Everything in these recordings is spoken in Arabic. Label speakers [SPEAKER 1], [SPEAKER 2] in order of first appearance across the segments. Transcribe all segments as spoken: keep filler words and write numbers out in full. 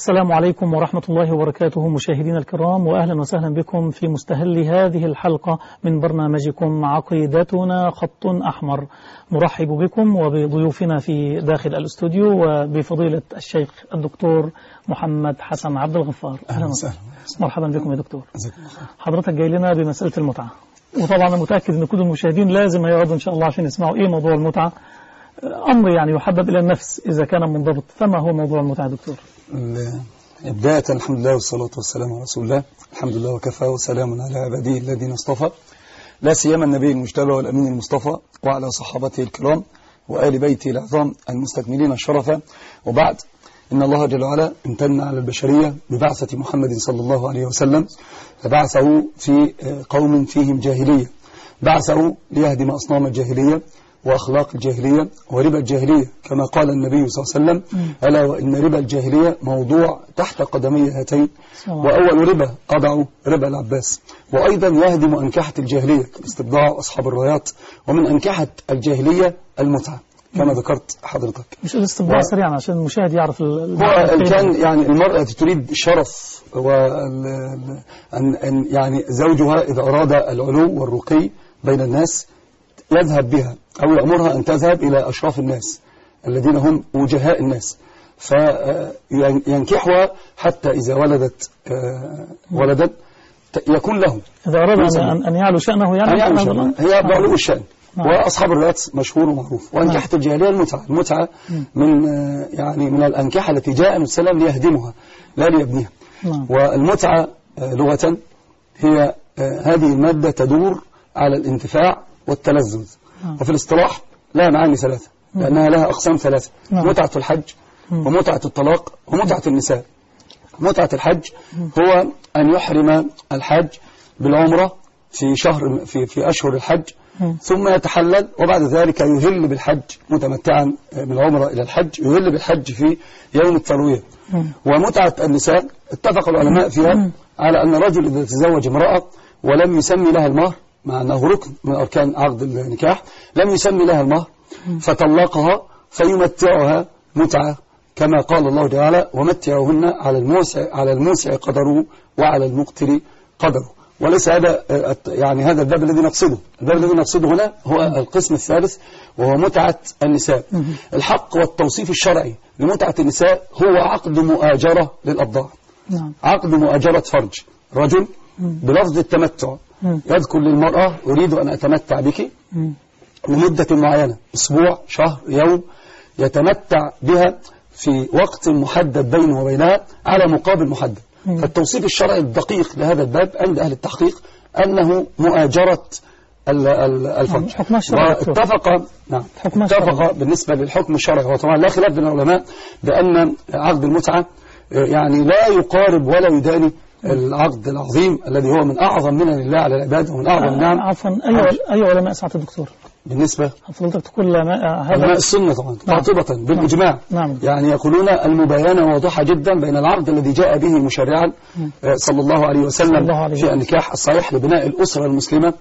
[SPEAKER 1] السلام عليكم ورحمة الله وبركاته مشاهدينا الكرام، وأهلا وسهلا بكم في مستهل هذه الحلقة من برنامجكم عقيدتنا خط أحمر. نرحب بكم وبضيوفنا في داخل الاستوديو وبفضيلة الشيخ الدكتور محمد حسن عبد الغفار. أهلا وسهلا، مرحبا بكم يا دكتور. حضرتك جاي لنا بمسألة المتعة، وطبعا أنا متأكد أن كل المشاهدين لازم يقعدوا إن شاء الله عشان يسمعوا إيه موضوع المتعة. أمر يعني يحبب إلى النفس إذا كان منضبط. فما هو موضوع المتعة دكتور؟
[SPEAKER 2] بداية الحمد لله والصلاة والسلام على رسول الله. الحمد لله وكفى وسلام على عباده الذين اصطفى، لا سيما النبي المجتبى والأمين المصطفى وعلى صحابته الكرام وآل بيته العظام المستكملين الشرف. وبعد، إن الله جل وعلا امتن على البشرية ببعثة محمد صلى الله عليه وسلم، فبعثه في قوم فيهم جاهلية، بعثه ليهدم أصنام الجاهلية وأخلاق الجاهلية وربا الجاهلية، كما قال النبي صلى الله عليه وسلم: ألا وإن ربا الجاهلية موضوع تحت قدمي هاتين، وأول ربا أضع ربا العباس. وأيضا يهدم أنكحة الجاهلية كالاستبضاع وأصحاب الرايات، ومن أنكحة الجاهلية المتعة كما ذكرت حضرتك.
[SPEAKER 1] مش الاستبضاع و... سريعا عشان المشاهد يعرف ال...
[SPEAKER 2] كان يعني المرأة تريد شرف وأن يعني زوجها إذا أراد العلو والرقي بين الناس يذهب بها أو يأمرها أن تذهب إلى أشراف الناس الذين هم وجهاء الناس، فينكحها حتى إذا ولدت ولدا يكون له،
[SPEAKER 1] إذا أراد أن يعلو شأنه يعني
[SPEAKER 2] هي بعلو الشأن. وأصحاب الرياض مشهور ومعروف. وأنكحة الجاهلية المتعة، المتعة من يعني من الأنكحة التي جاء النبي صلى الله عليه وسلم ليهدمها لا ليبنيها. والمتعة لغة هي هذه المادة تدور على الانتفاع والتلذذ، وفي الاصطلاح لها معاني ثلاثة، لأنها لها أقسام ثلاثة: متعة الحج ومتعة الطلاق ومتعة النساء. متعة الحج هو أن يحرم الحج بالعمرة في شهر في في أشهر الحج، ثم يتحلل وبعد ذلك يهل بالحج متمتعا بالعمرة إلى الحج، يهل بالحج في يوم التروية. ومتعة النساء اتفق العلماء فيها على أن الرجل إذا تزوج امرأة ولم يسمي لها المهر، مع أنه ركن من أركان عقد النكاح، لم يسمي لها المهر فطلقها فيمتعها متعة، كما قال الله تعالى: ومتعهن على الموسع على الموسع قدره وعلى المقتر قدره. وليس هذا يعني هذا الباب الذي نقصده. الباب الذي نقصده هنا هو القسم الثالث، وهو متعة النساء. الحق والتوصيف الشرعي لمتعة النساء هو عقد مؤاجرة للأبضاع، عقد مؤاجرة فرج. رجل بلفظ التمتع يذكر للمرأة: أريد أن أتمتع بك لمدة معينة، أسبوع، شهر، يوم، يتمتع بها في وقت محدد بينه وبينها على مقابل محدد. فالتوصيف الشرعي الدقيق لهذا الباب عند أهل التحقيق أنه مؤاجرة الفرج. واتفق نعم اتفق بالنسبة للحكم الشرعي، وطبعا لا خلاف بين العلماء بأن عقد المتعة يعني لا يقارب ولا يداني العقد العظيم الذي هو من أعظم منن الله على العباد ومن أعظم النعم.
[SPEAKER 1] عفوا، أي أي علماء سعادة الدكتور
[SPEAKER 2] بالنسبة
[SPEAKER 1] حضرتك تقول هذا
[SPEAKER 2] علماء السنة طبعا قاطبة بالإجماع.
[SPEAKER 1] نعم.
[SPEAKER 2] يعني يقولون المباينة واضحة جدا بين العقد الذي جاء به مشرعا صلى الله عليه وسلم الله عليه في النكاح الصحيح لبناء الأسرة المسلمة،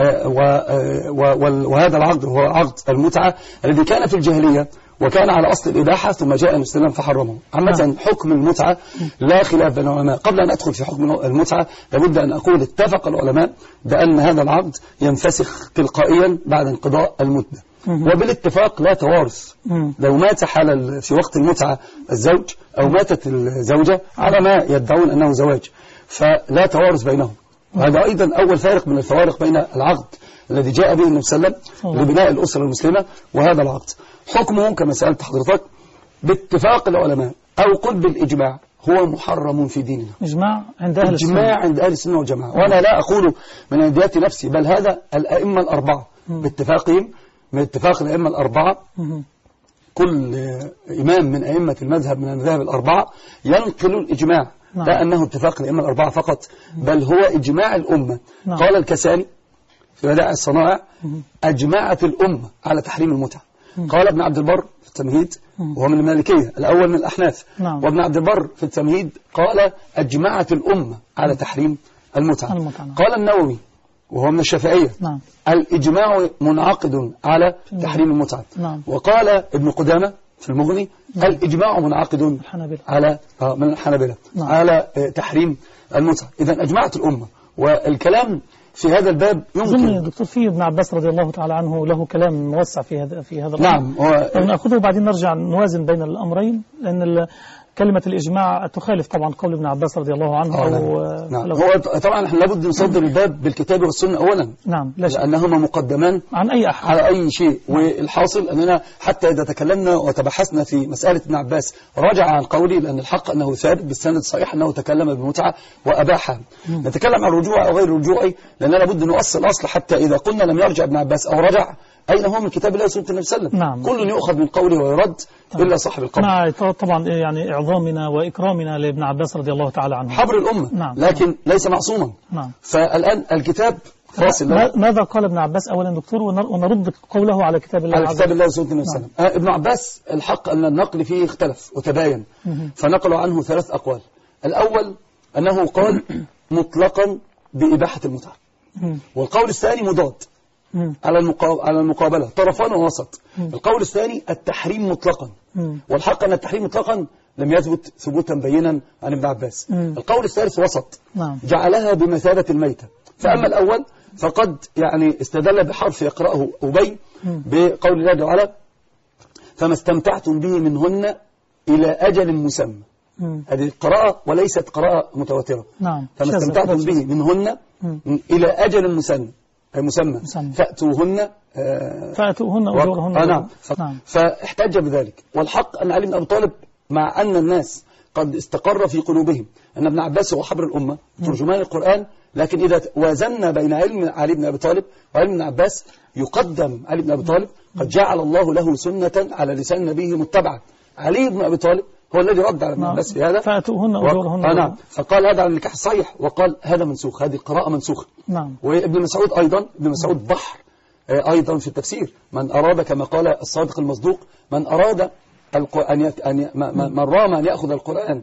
[SPEAKER 2] وهذا العقد هو عقد المتعة الذي كان في الجاهلية وكان على أصل الإباحة، ثم جاء النبي صلى الله عليه وسلم فحرمه. عامة حكم المتعة لا خلاف بين العلماء. قبل أن أدخل في حكم المتعة لابد أن أقول: اتفق العلماء بأن هذا العقد ينفسخ تلقائيا بعد انقضاء المدة، وبالاتفاق لا توارث. لو مات حال في وقت المتعة الزوج أو ماتت الزوجة على ما يدعون أنه زواج، فلا توارث بينهم. وهذا أيضا أول فارق من الفوارق بين العقد الذي جاء به النبي صلى الله عليه وسلم لبناء الأسرة المسلمة وهذا العقد. حكمه كما سألت حضرتك باتفاق العلماء أو قل بالإجماع هو محرم في ديننا.
[SPEAKER 1] إجماع عند أهل السنة،
[SPEAKER 2] إجماع عند أهل السنة والجماعة. وأنا لا أقول من عنديات نفسي، بل هذا الأئمة الأربعة باتفاقهم، من اتفاق الأئمة الأربعة. كل إمام من أئمة المذهب من المذاهب الأربعة ينقل الإجماع، لا أنه اتفاق الأئمة الأربعة فقط، بل هو إجماع الأمة. قال الكساني في بدائع الصنائع: أجمعت الأمة على تحريم المتعة. قال ابن عبد البر في التمهيد، وهو من المالكية الأول من الأحناف،
[SPEAKER 1] نعم.
[SPEAKER 2] وابن عبد البر في التمهيد قال: أجمعت الأمة على تحريم المتعة. المتعة. قال النووي وهو من الشافعية: نعم. الإجماع منعقد على تحريم المتعة.
[SPEAKER 1] نعم.
[SPEAKER 2] وقال ابن قدامة في المغني قال إجماع منعقد
[SPEAKER 1] الحنابلة.
[SPEAKER 2] على آه من الحنابلة نعم. على آه تحريم المتعة. إذن أجمعت الأمة، والكلام في هذا الباب يمكن.
[SPEAKER 1] دكتور في ابن عباس رضي الله تعالى عنه له كلام موسع في هذا في هذا
[SPEAKER 2] نعم
[SPEAKER 1] و... نأخذه بعدين نرجع نوازن بين الأمرين، لأن كلمة الإجماع تخالف طبعا قول ابن عباس رضي الله عنه.
[SPEAKER 2] أو نعم. نعم. هو طبعا احنا لابد نصدر الباب بالكتاب والسنة أولا.
[SPEAKER 1] نعم.
[SPEAKER 2] لأنهما مقدمان
[SPEAKER 1] عن أي أحد
[SPEAKER 2] على أي شيء. نعم. والحاصل أننا حتى إذا تكلمنا وتبحثنا في مسألة ابن عباس رجع عن قولي، لأن الحق أنه ثابت بالسند الصحيح أنه تكلم بالمتعة وأباحها. نتكلم عن رجوع أو غير رجوعي، لأننا لابد نؤصل أصل حتى إذا قلنا لم يرجع ابن عباس أو رجع أين هو من كتاب الله وسنة النبي صلى الله عليه وسلم.
[SPEAKER 1] نعم.
[SPEAKER 2] كل يؤخذ من قوله ويرد طبعا. إلا صاحب القول.
[SPEAKER 1] مع طبعا يعني إعظامنا وإكرامنا لابن عباس رضي الله تعالى عنه
[SPEAKER 2] حبر الأمة.
[SPEAKER 1] نعم.
[SPEAKER 2] لكن نعم. ليس معصوما.
[SPEAKER 1] نعم.
[SPEAKER 2] فالآن الكتاب فاصل.
[SPEAKER 1] ماذا قال ابن عباس أولا دكتور، ونرد قوله على كتاب الله
[SPEAKER 2] على كتاب الله وسنة النبي صلى الله عليه وسلم. ابن عباس الحق أن النقل فيه اختلف وتباين، فنقلوا عنه ثلاث أقوال. الأول أنه قال مطلقا بإباحة المتعة، والقول الثاني مضاد على على المقابلة طرفان ووسط. القول الثاني التحريم مطلقا، والحق أن التحريم مطلقا لم يثبت ثبوتا بينا عن ابن عباس. القول الثالث وسط جعلها بمثابة الميتة. فأما الأول فقد يعني استدل بحرف يقرأه أبي بقول الله تعالى فما استمتعتم به منهن إلى أجل مسمى. هذه قراءة وليست قراءة متواترة.
[SPEAKER 1] نعم.
[SPEAKER 2] فما استمتعتم به منهن إلى أجل مسمى مسمى فأتوهن
[SPEAKER 1] آه فأتوهن أجورهن.
[SPEAKER 2] آه نعم. نعم. فاحتج بذلك. والحق أن علي بن أبي طالب مع أن الناس قد استقر في قلوبهم أن ابن عباس هو حبر الأمة ترجمان القرآن، لكن إذا وازنا بين علم علي بن أبي طالب وعلم ابن عباس يقدم علي بن أبي طالب قد جعل الله له سنة على لسان نبيه متبعا. علي بن أبي طالب هو الذي رد على ابن عباس في هذا
[SPEAKER 1] فأتوهن أجورهن.
[SPEAKER 2] آه نعم. فقال هذا على النكاح الصحيح، وقال هذا منسوخ، هذه القراءة منسوخة.
[SPEAKER 1] نعم.
[SPEAKER 2] وابن مسعود أيضا ابن مسعود بحر أيضا في التفسير، من أراد كما قال الصادق المصدوق من أراد أن يك... أن ي... من رام أن يأخذ القرآن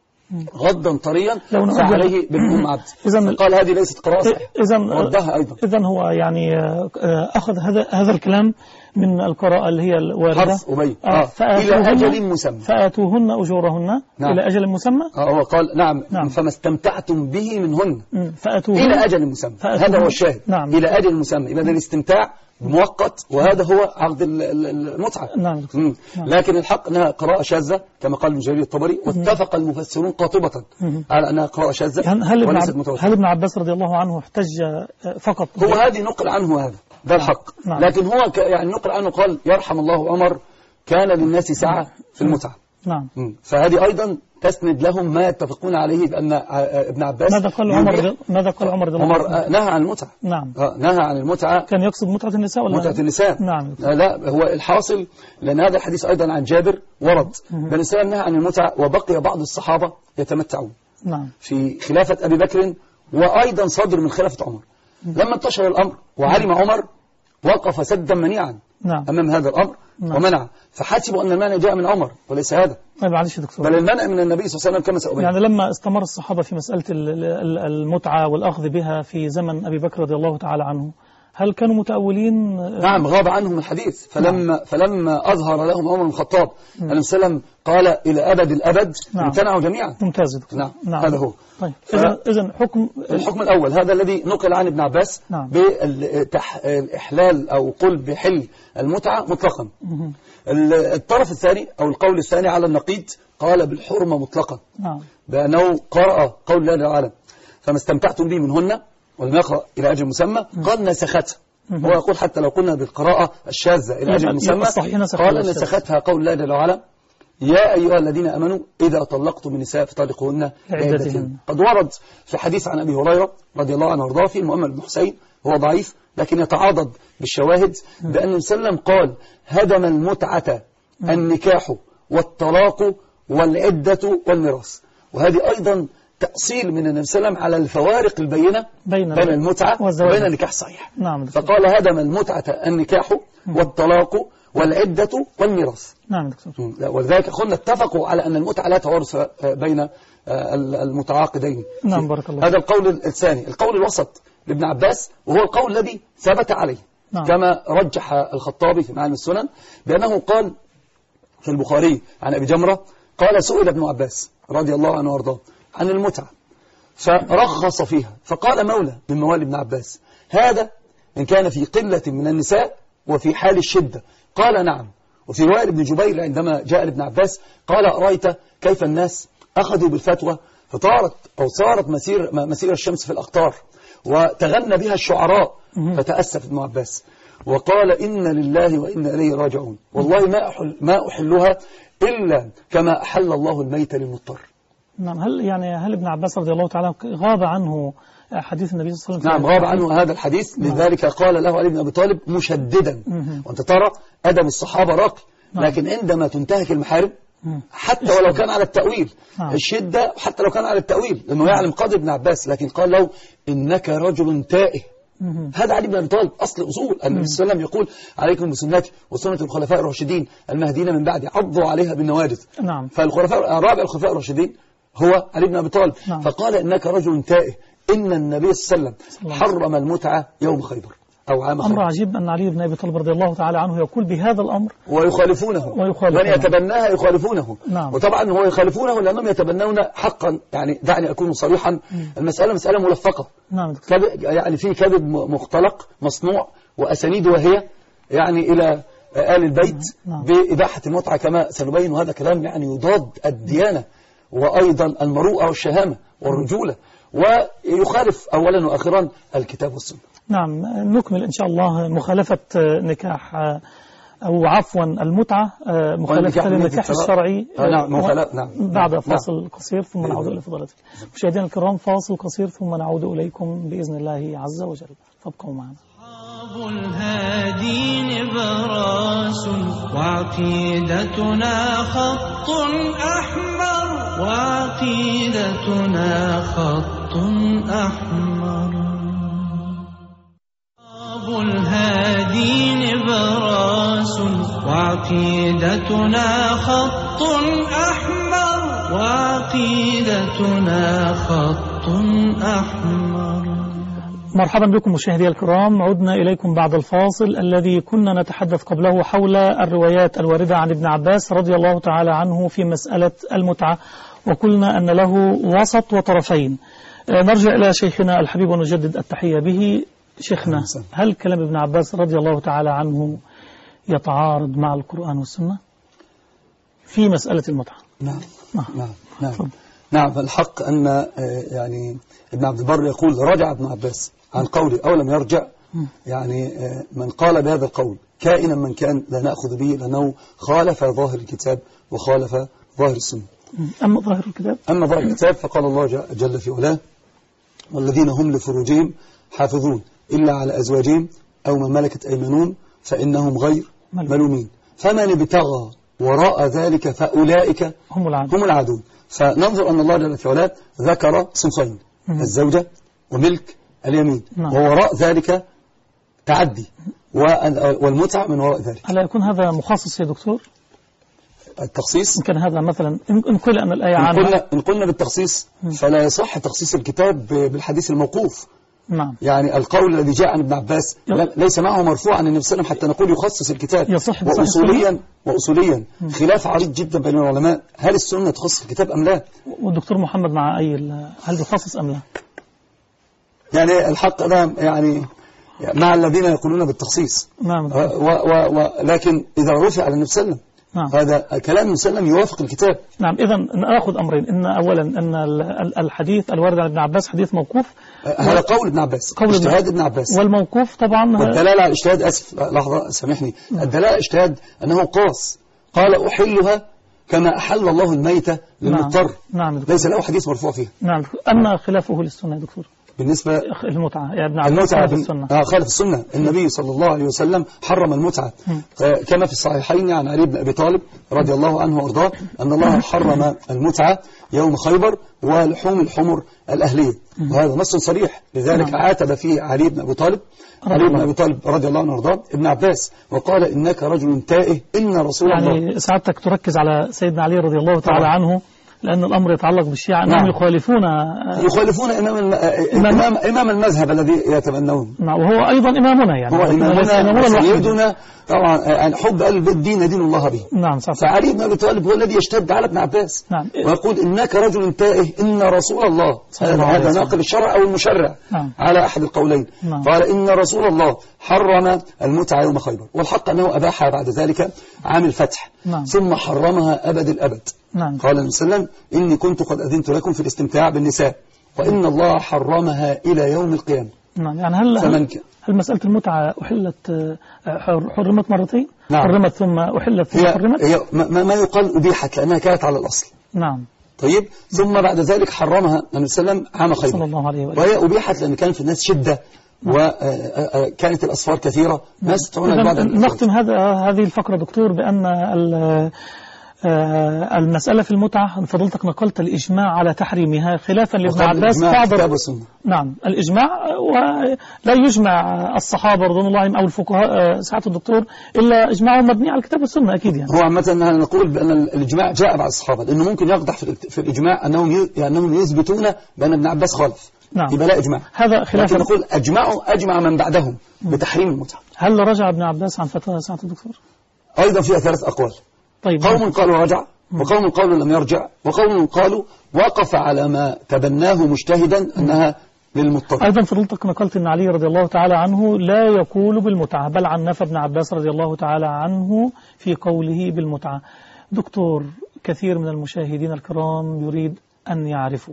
[SPEAKER 2] غضا طريا فعليه بالأم عبد. قال هذه ليست قراءة صحيحة.
[SPEAKER 1] إذن
[SPEAKER 2] أيضا
[SPEAKER 1] إذن هو يعني أخذ هذا هذا الكلام من القراءة اللي هي الواردة
[SPEAKER 2] حرف أبي آه. إلى أجل مسمى
[SPEAKER 1] فآتوهن أجورهن. نعم. إلى أجل مسمى.
[SPEAKER 2] آه هو قال نعم, نعم. فما استمتعتم به منهن
[SPEAKER 1] فآتوهن
[SPEAKER 2] إلى أجل مسمى. هذا هو الشاهد.
[SPEAKER 1] نعم.
[SPEAKER 2] إلى أجل مسمى. إذا الاستمتاع مؤقت، وهذا هو عقد المتعة.
[SPEAKER 1] نعم.
[SPEAKER 2] لكن الحق أنها قراءة شاذة كما قال ابن جرير الطبري، واتفق المفسرون قاطبة على أنها قراءة شاذة وليست متواترة.
[SPEAKER 1] هل ابن عباس رضي الله عنه احتج فقط؟
[SPEAKER 2] هو هذه نقل عنه هذا ده الحق. نعم. لكن هو يعني نقل عنه قال يرحم الله عمر كان للناس سعة في المتعة.
[SPEAKER 1] نعم.
[SPEAKER 2] فهذه أيضا تسند لهم ما يتفقون عليه بأن ابن عباس
[SPEAKER 1] ماذا قال عمر ماذا قال عمر
[SPEAKER 2] عمر نهى عن المتعة.
[SPEAKER 1] نعم.
[SPEAKER 2] نهى عن المتعة.
[SPEAKER 1] كان يقصد متعة النساء ولا
[SPEAKER 2] متعة النساء؟
[SPEAKER 1] نعم.
[SPEAKER 2] لا هو الحاصل لأن هذا الحديث أيضا عن جابر ورد بأن الإسلام نهى عن المتعة، وبقي بعض الصحابة يتمتعون.
[SPEAKER 1] نعم.
[SPEAKER 2] في خلافة أبي بكر وأيضا صدر من خلافة عمر. لما انتشر الأمر وعلم عمر وقف سدا منيعا.
[SPEAKER 1] نعم.
[SPEAKER 2] أمام هذا الأمر. نعم. ومنع، فحسبوا أن المانع جاء من عمر وليس هذا.
[SPEAKER 1] طيب معلش دكتور،
[SPEAKER 2] بل المنع من النبي صلى الله عليه وسلم كما سأبين.
[SPEAKER 1] يعني لما استمر الصحابة في مسألة المتعة والأخذ بها في زمن أبي بكر رضي الله تعالى عنه، هل كانوا متأولين؟
[SPEAKER 2] نعم غاب عنهم الحديث. فلما نعم. فلما أظهر لهم عمر بن الخطاب النبي صلى الله عليه وسلم قال إلى أبد الأبد نعم. امتنعوا جميعا.
[SPEAKER 1] ممتاز دكتور.
[SPEAKER 2] نعم.
[SPEAKER 1] نعم.
[SPEAKER 2] هذا هو.
[SPEAKER 1] طيب إذن إذن حكم
[SPEAKER 2] الحكم الأول هذا الذي نقل عن ابن عباس نعم. بالإحلال أو قل بحل المتعة مطلقا. الطرف الثاني أو القول الثاني على النقيض قال بالحرمة مطلقا.
[SPEAKER 1] نعم.
[SPEAKER 2] بأنه قرأ قول الله تعالى فما استمتعتم به منهن ولم يقرأ إلى أجل مسمى قال نسختها. هو يقول حتى لو قلنا بالقراءة الشاذة إلى أجل مسمى قال نسختها قول الله تعالى يا أيها الذين أمنوا إذا طلقتم النساء فطلقوهن لعدتهن. قد ورد في حديث عن أبي هريرة رضي الله عنه وارضاه في المؤمل بن حسين، هو ضعيف لكن يتعاضد بالشواهد، بأن النبي صلى الله عليه وسلم قال هدم المتعة النكاح والطلاق والعدة والميراث. وهذه أيضا تأصيل من النبي صلى الله عليه وسلم على الفوارق البينة بين, بين المتعة وبين النكاح الصحيح.
[SPEAKER 1] نعم.
[SPEAKER 2] فقال هدم المتعة النكاح والطلاق والعدة والميراث.
[SPEAKER 1] نعم دكتور.
[SPEAKER 2] ولذلك أخونا اتفقوا على أن المتعة لا توارث بين المتعاقدين.
[SPEAKER 1] نعم بارك الله.
[SPEAKER 2] هذا القول الثاني. القول الوسط لابن عباس وهو القول الذي ثبت عليه. نعم. كما رجح الخطابي في معالم السنن بأنه قال في البخاري عن أبي جمرة قال سئل ابن عباس رضي الله عنه وارضاه عن المتعة فرخص فيها، فقال مولى من موالي ابن عباس هذا إن كان في قلة من النساء وفي حال الشدة، قال نعم. وفي رواية ابن جبير عندما جاء لابن عباس قال أرأيت كيف الناس أخذوا بالفتوى فطارت أو صارت مسير, مسير الشمس في الأقطار وتغنى بها الشعراء، فتأسف ابن عباس وقال إن لله وإنا إليه راجعون، والله ما أحل ما أحلها إلا كما أحل الله الميت للمضطر.
[SPEAKER 1] نعم. هل يعني هل ابن عباس رضي الله تعالى غاب عنه حديث النبي صلى الله عليه
[SPEAKER 2] وسلم؟ نعم غاب عنه هذا الحديث. نعم. لذلك قال له علي بن أبي طالب مشددا. مم. وأنت ترى أدب الصحابة راقي. نعم. لكن عندما تنتهك المحارم حتى ولو كان على التأويل. نعم. الشدة حتى لو كان على التأويل لأنه يعلم قدر ابن عباس، لكن قال له إنك رجل تائه. مم. هذا علي بن أبي طالب أصل أصول. النبي صلى الله عليه وسلم يقول عليكم بسنتي وسنة الخلفاء الراشدين المهديين من بعدي عضوا عليها بالنواجذ. نعم. فالخلفاء الرابع الخلفاء الراشدين هو علي بن أبي طالب. نعم. فقال إنك رجل تائه، إن النبي صلى الله عليه وسلم حرم المتعة يوم خيبر أو عام خيبر.
[SPEAKER 1] أمر عجيب أن علي بن أبي طالب رضي الله تعالى عنه يقول بهذا الأمر
[SPEAKER 2] ويخالفونه،
[SPEAKER 1] ويخالفونه.
[SPEAKER 2] من يتبناها يخالفونه.
[SPEAKER 1] نعم.
[SPEAKER 2] وطبعا هو يخالفونه لأنهم يتبنون حقا، يعني دعني أكون صريحا. مم. المسألة مسألة ملفقة.
[SPEAKER 1] نعم.
[SPEAKER 2] يعني في كذب مختلق مصنوع وأسانيد وهي يعني إلى آل البيت. نعم. بإباحة المتعة كما سنبين، وهذا كلام يعني يضاد الديانة وأيضا المروءة والشهامة والرجولة، ويخالف أولا وأخيرا الكتاب والسنة.
[SPEAKER 1] نعم. نكمل إن شاء الله مخالفة نكاح أو عفوا المتعة، مخالفة للنكاح الشرعي.
[SPEAKER 2] نعم. مخالف. نعم.
[SPEAKER 1] بعد فاصل قصير ثم نعود إلى فضلاتك. مشاهدينا الكرام فاصل قصير ثم نعود إليكم بإذن الله عز وجل، فابقوا معنا.
[SPEAKER 3] أصحاب الهادي نبراس وعقيدتنا خط أحمر، وعقيدتنا خط أحمر. أصحاب الهادي نبراس وعقيدتنا خط أحمر، وعقيدتنا خط أحمر.
[SPEAKER 1] مرحبا بكم مشاهدي الكرام، عدنا إليكم بعد الفاصل الذي كنا نتحدث قبله حول الروايات الواردة عن ابن عباس رضي الله تعالى عنه في مسألة المتعة، وقلنا أن له وسط وطرفين. نرجع إلى شيخنا الحبيب ونجدد التحية به. شيخنا، هل كلام ابن عباس رضي الله تعالى عنه يتعارض مع القرآن والسنة في مسألة المتعة؟
[SPEAKER 2] نعم. نعم. نعم. نعم. نعم. الحق أن يعني ابن عبد البر يقول رجع ابن عباس عن قوله أو لم يرجع، يعني من قال بهذا القول كائنا من كان لا نأخذ به لأنه خالف ظاهر الكتاب وخالف ظاهر السنة.
[SPEAKER 1] أما ظاهر الكتاب
[SPEAKER 2] أما ظاهر الكتاب فقال الله جل في علاه والذين هم لفروجهم حافظون إلا على أزواجهم أو ما ملكت أيمانهم فإنهم غير ملومين، فمن ابتغى وراء ذلك فأولئك
[SPEAKER 1] هم
[SPEAKER 2] العادون. هم العادون. فننظر أن الله جل في علاه ذكر صنفين، الزوجة وملك اليمين. نعم. ووراء ذلك تعدي والمتعة من وراء ذلك.
[SPEAKER 1] ألا يكون هذا مخصص يا دكتور؟
[SPEAKER 2] التخصيص
[SPEAKER 1] إن كان هذا مثلا إن قلنا أن الآية عامة،
[SPEAKER 2] إن قلنا, إن قلنا بالتخصيص فلا يصح تخصيص الكتاب بالحديث الموقوف.
[SPEAKER 1] نعم.
[SPEAKER 2] يعني القول الذي جاء عن ابن عباس ليس معه مرفوع عن النبي صلى الله عليه وسلم حتى نقول يخصص الكتاب.
[SPEAKER 1] يصح
[SPEAKER 2] وأصوليا وأصوليا خلاف عريض جدا بين العلماء، هل السنة تخصص الكتاب أم لا؟
[SPEAKER 1] والدكتور محمد مع أي هل يخصص أم لا؟
[SPEAKER 2] يعني الحق ده يعني مع الذين يقولون بالتخصيص.
[SPEAKER 1] نعم.
[SPEAKER 2] ولكن إذا رفع على النبي صلى الله عليه وسلم نعم. هذا كلام النبي صلى الله عليه وسلم يوافق الكتاب.
[SPEAKER 1] نعم. إذا نأخذ أمرين، إن أولا أن الحديث الوارد عن ابن عباس حديث موقوف،
[SPEAKER 2] هذا قول ابن عباس،
[SPEAKER 1] قول
[SPEAKER 2] اجتهاد ابن عباس،
[SPEAKER 1] والموقوف طبعا
[SPEAKER 2] والدلالة على الاجتهاد. أسف لحظة سامحني. نعم. الدلالة اجتهاد أنه قاس، قال أحلها كما أحل الله الميتة للمضطر.
[SPEAKER 1] نعم. نعم.
[SPEAKER 2] ليس له حديث مرفوع فيه.
[SPEAKER 1] نعم. أما خلافه للسنة يا دكتور
[SPEAKER 2] بالنسبة
[SPEAKER 1] المتعة يا ابن عباس
[SPEAKER 2] خالف السنة. آه خالف السنة. النبي صلى الله عليه وسلم حرم المتعة آه كما في الصحيحين عن علي بن أبي طالب رضي الله عنه وارضاه أن الله حرم المتعة يوم خيبر ولحوم الحمر الأهلية، وهذا نص صريح. لذلك عاتب فيه علي بن أبي طالب علي بن أبي طالب رضي الله عنه وارضاه ابن عباس وقال إنك رجل تائه إن رسول
[SPEAKER 1] يعني
[SPEAKER 2] الله.
[SPEAKER 1] يعني سعادتك تركز على سيدنا علي رضي الله تعالى عنه، لأن الأمر يتعلق بالشيعة أنهم نعم. يخالفون
[SPEAKER 2] يخالفون إمام إمام إمام المذهب الذي يتبنون.
[SPEAKER 1] نعم. وهو أيضا إمامنا، يعني
[SPEAKER 2] هو إمامنا وسيدنا طبعا يعني حب أهل البيت دين دين الله به.
[SPEAKER 1] نعم صح.
[SPEAKER 2] فعلي بن أبي طالب هو الذي يشتد على ابن عباس.
[SPEAKER 1] نعم.
[SPEAKER 2] ويقول إنك رجل تائه إن رسول الله، هذا ناقل الشرع أو المشرع.
[SPEAKER 1] نعم.
[SPEAKER 2] على أحد القولين.
[SPEAKER 1] نعم.
[SPEAKER 2] قال إن رسول الله حرم المتعة يوم خيبر، والحق أنه أباحها بعد ذلك عام الفتح.
[SPEAKER 1] نعم.
[SPEAKER 2] ثم حرمها أبد الأبد.
[SPEAKER 1] نعم.
[SPEAKER 2] قال النبي صلى الله عليه وسلم إني كنت قد أذنت لكم في الاستمتاع بالنساء وإن الله حرمها إلى يوم القيامة.
[SPEAKER 1] نعم. يعني هل
[SPEAKER 2] هل,
[SPEAKER 1] هل مسألة المتعة أحلت حرمت مرتين؟
[SPEAKER 2] نعم.
[SPEAKER 1] حرمت ثم أحلت ثم
[SPEAKER 2] هي
[SPEAKER 1] حرمت؟
[SPEAKER 2] هي ما, ما يقال أبيحت لأنها كانت على الأصل.
[SPEAKER 1] نعم.
[SPEAKER 2] طيب ثم بعد ذلك حرمها النبي صلى الله عليه وسلم عام خيبر
[SPEAKER 1] صلى الله عليه وسلم.
[SPEAKER 2] وهي أبيحت لأن كان في الناس شدة وكانت الأسفار كثيرة. ما ستعون بعد
[SPEAKER 1] نختم هذا هذه الفقرة دكتور بأن المسألة في المتعة فضلتك نقلت الإجماع على تحريمها خلافا لابن عباس.
[SPEAKER 2] كتاب السنة.
[SPEAKER 1] نعم الإجماع، ولا يجمع الصحابة رضوان الله عنهم أو الفقهاء ساعة الدكتور إلا إجماع مبني على الكتاب والسنة أكيد. يعني
[SPEAKER 2] هو عامة نقول بأن الإجماع جاء بعد الصحابة، لأنه ممكن يقدح في الإجماع أنهم أنهم يثبتون بأن ابن عباس خالف.
[SPEAKER 1] نعم.
[SPEAKER 2] يبقى لا إجماع.
[SPEAKER 1] هذا خلاف.
[SPEAKER 2] لكن نقول أجمعوا أجمع من بعدهم بتحريم المتعة.
[SPEAKER 1] هل رجع ابن عباس عن فتوى ساعة الدكتور؟
[SPEAKER 2] أيضا فيها ثلاث أقوال.
[SPEAKER 1] طيب.
[SPEAKER 2] قوم قالوا رجع، وقوم قالوا لم يرجع، وقوم قالوا وقف على ما تبناه مجتهدا أنها للمضطر.
[SPEAKER 1] أيضا فضلتك نقلت أن علي رضي الله تعالى عنه لا يقول بالمتعة، بل عنف ابن عباس رضي الله تعالى عنه في قوله بالمتعة. دكتور، كثير من المشاهدين الكرام يريد أن يعرفوا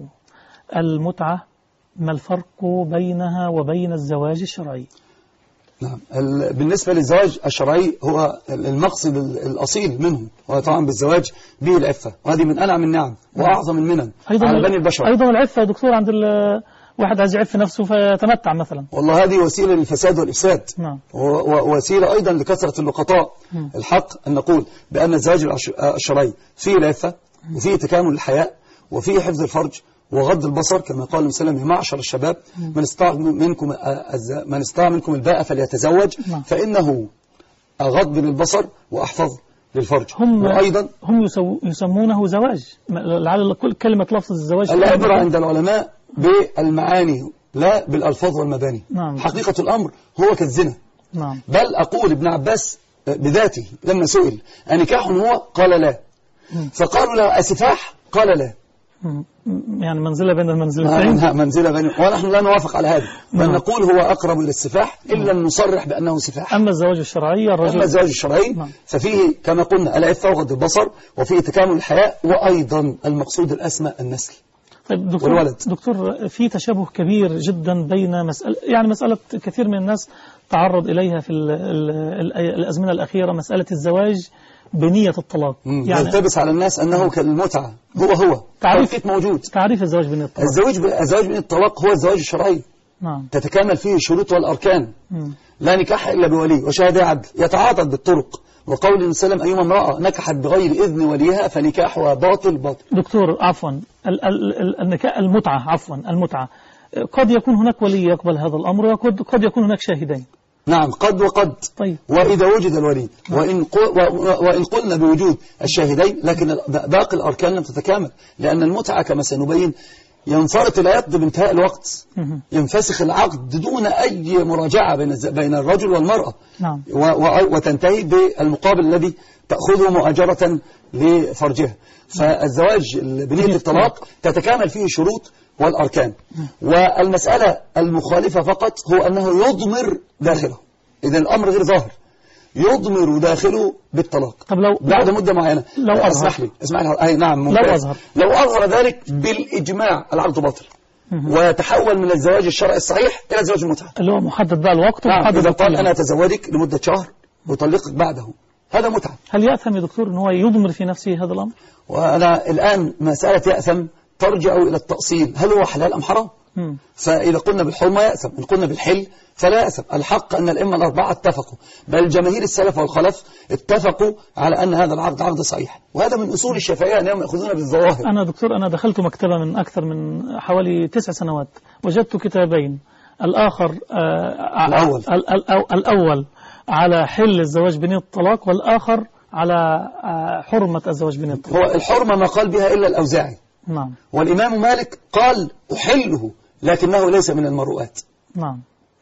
[SPEAKER 1] المتعة ما الفرق بينها وبين الزواج الشرعي؟
[SPEAKER 2] نعم. بالنسبة للزواج الشرعي هو المقصد الأصيل منه، وطبعا بالزواج به العفة، وهذه من أنعم النعم وأعظم المنن على بني البشر.
[SPEAKER 1] أيضا العفة يا دكتور عند واحد عايز يعف نفسه فيتمتع مثلا.
[SPEAKER 2] والله هذه وسيلة للفساد والإفساد.
[SPEAKER 1] نعم.
[SPEAKER 2] ووسيلة أيضا لكثرة اللقطاء. م. الحق أن نقول بأن الزواج الشرعي فيه العفة وفيه تكامل الحياء وفيه حفظ الفرج وغض البصر، كما قال النبي صلى الله عليه وسلم يا معشر الشباب من استطاع منكم من استطاع منكم الباءة فليتزوج فإنه أغض للبصر وأحفظ للفرج.
[SPEAKER 1] هم
[SPEAKER 2] وأيضا
[SPEAKER 1] هم يسمونه زواج، لعل كل كلمة لفظ الزواج
[SPEAKER 2] العبرة عند العلماء بالمعاني لا بالألفاظ والمباني.
[SPEAKER 1] نعم.
[SPEAKER 2] حقيقة الأمر هو كالزنا.
[SPEAKER 1] نعم.
[SPEAKER 2] بل أقول ابن عباس بذاته لما سئل أنكاح هو قال لا، فقالوا له أسفاح قال لا.
[SPEAKER 1] يعني منزلة بين المنزلتين.
[SPEAKER 2] منزلة بين، ونحن لا نوافق على هذا، بل نقول هو أقرب إلى السفاح إن لم نصرح بأنه سفاح.
[SPEAKER 1] أما الزواج الشرعي الرجل
[SPEAKER 2] أما الزواج الشرعي ففيه كما قلنا العفة وغض البصر وفيه تكامل الحياء، وأيضا المقصود الأسمى النسل.
[SPEAKER 1] طيب دكتور, والولد. دكتور في تشابه كبير جدا بين مسألة، يعني مسألة كثير من الناس تعرض إليها في ال ال ال الأزمنة الأخيرة، مسألة الزواج بنية الطلاق.
[SPEAKER 2] يعني يلتبس على الناس أنه كالمتعة هو هو
[SPEAKER 1] تعريف
[SPEAKER 2] موجود.
[SPEAKER 1] تعريف الزواج بنية الطلاق.
[SPEAKER 2] الزواج الزواج بنية الطلاق هو الزواج الشرعي.
[SPEAKER 1] نعم.
[SPEAKER 2] تتكامل فيه الشروط والأركان.
[SPEAKER 1] مم.
[SPEAKER 2] لا نكاح إلا بولي وشهادة عدل، يتعاضد بالطرق، وقول النبي صلى الله عليه وسلم أيما امرأة نكحت بغير إذن وليها فنكاحها باطل باطل.
[SPEAKER 1] دكتور عفوا النكاح المتعة عفوا المتعة قد يكون هناك ولي يقبل هذا الأمر، وقد قد يكون هناك شاهدين.
[SPEAKER 2] نعم قد وقد.
[SPEAKER 1] طيب.
[SPEAKER 2] وإذا وجد الولي وإن, وإن قلنا بوجود الشاهدين، لكن باقي الأركان لم تتكامل، لأن المتعة كما سنبين ينفرط العقد بانتهاء الوقت. ينفسخ العقد دون أي مراجعة بين بين الرجل والمرأة.
[SPEAKER 1] نعم.
[SPEAKER 2] وتنتهي بالمقابل الذي تأخذه مؤاجرة لفرجها. فالزواج بنية الطلاق تتكامل فيه شروط والأركان، والمسألة المخالفة فقط هو أنه يضمر داخله، إذا الأمر غير ظاهر، يضمر داخله بالطلاق.
[SPEAKER 1] طب لو
[SPEAKER 2] بعد مدة معينة
[SPEAKER 1] لو أظهر
[SPEAKER 2] اسمح لي اسمح لي أي نعم
[SPEAKER 1] ممتاز. لو أظهر
[SPEAKER 2] لو أظهر ذلك بالإجماع العقد باطل ويتحول من الزواج الشرعي الصحيح إلى زواج المتعة اللي
[SPEAKER 1] هو محدد بقى الوقت.
[SPEAKER 2] نعم. إذا قال أنا أتزوجك لمدة شهر وطلقك بعده، هذا متعة.
[SPEAKER 1] هل يأثم يا دكتور أن هو يضمر في نفسه هذا الأمر؟
[SPEAKER 2] وأنا الآن مسألة يأثم ترجع إلى التأصيل، هل هو حلال أم حرام؟ مم. فإذا قلنا بالحرمة يأثم، إن قلنا بالحل فلا يأثم. الحق أن الأئمة الأربعة اتفقوا، بل جماهير السلف والخلف اتفقوا على أن هذا العقد عقد صحيح، وهذا من أصول الشافعية أنهم يأخذون بالظواهر.
[SPEAKER 1] أنا دكتور أنا دخلت مكتبة من أكثر من حوالي تسع سنوات، وجدت كتابين، الآخر آه
[SPEAKER 2] الأول
[SPEAKER 1] ال ال الأول على حل الزواج بنية الطلاق، والآخر على آه حرمة الزواج بنية الطلاق.
[SPEAKER 2] هو الحرمة ما قال بها إلا الأوزاعي.
[SPEAKER 1] نعم.
[SPEAKER 2] والإمام مالك قال أحله لكنه ليس من المروءات.
[SPEAKER 1] نعم.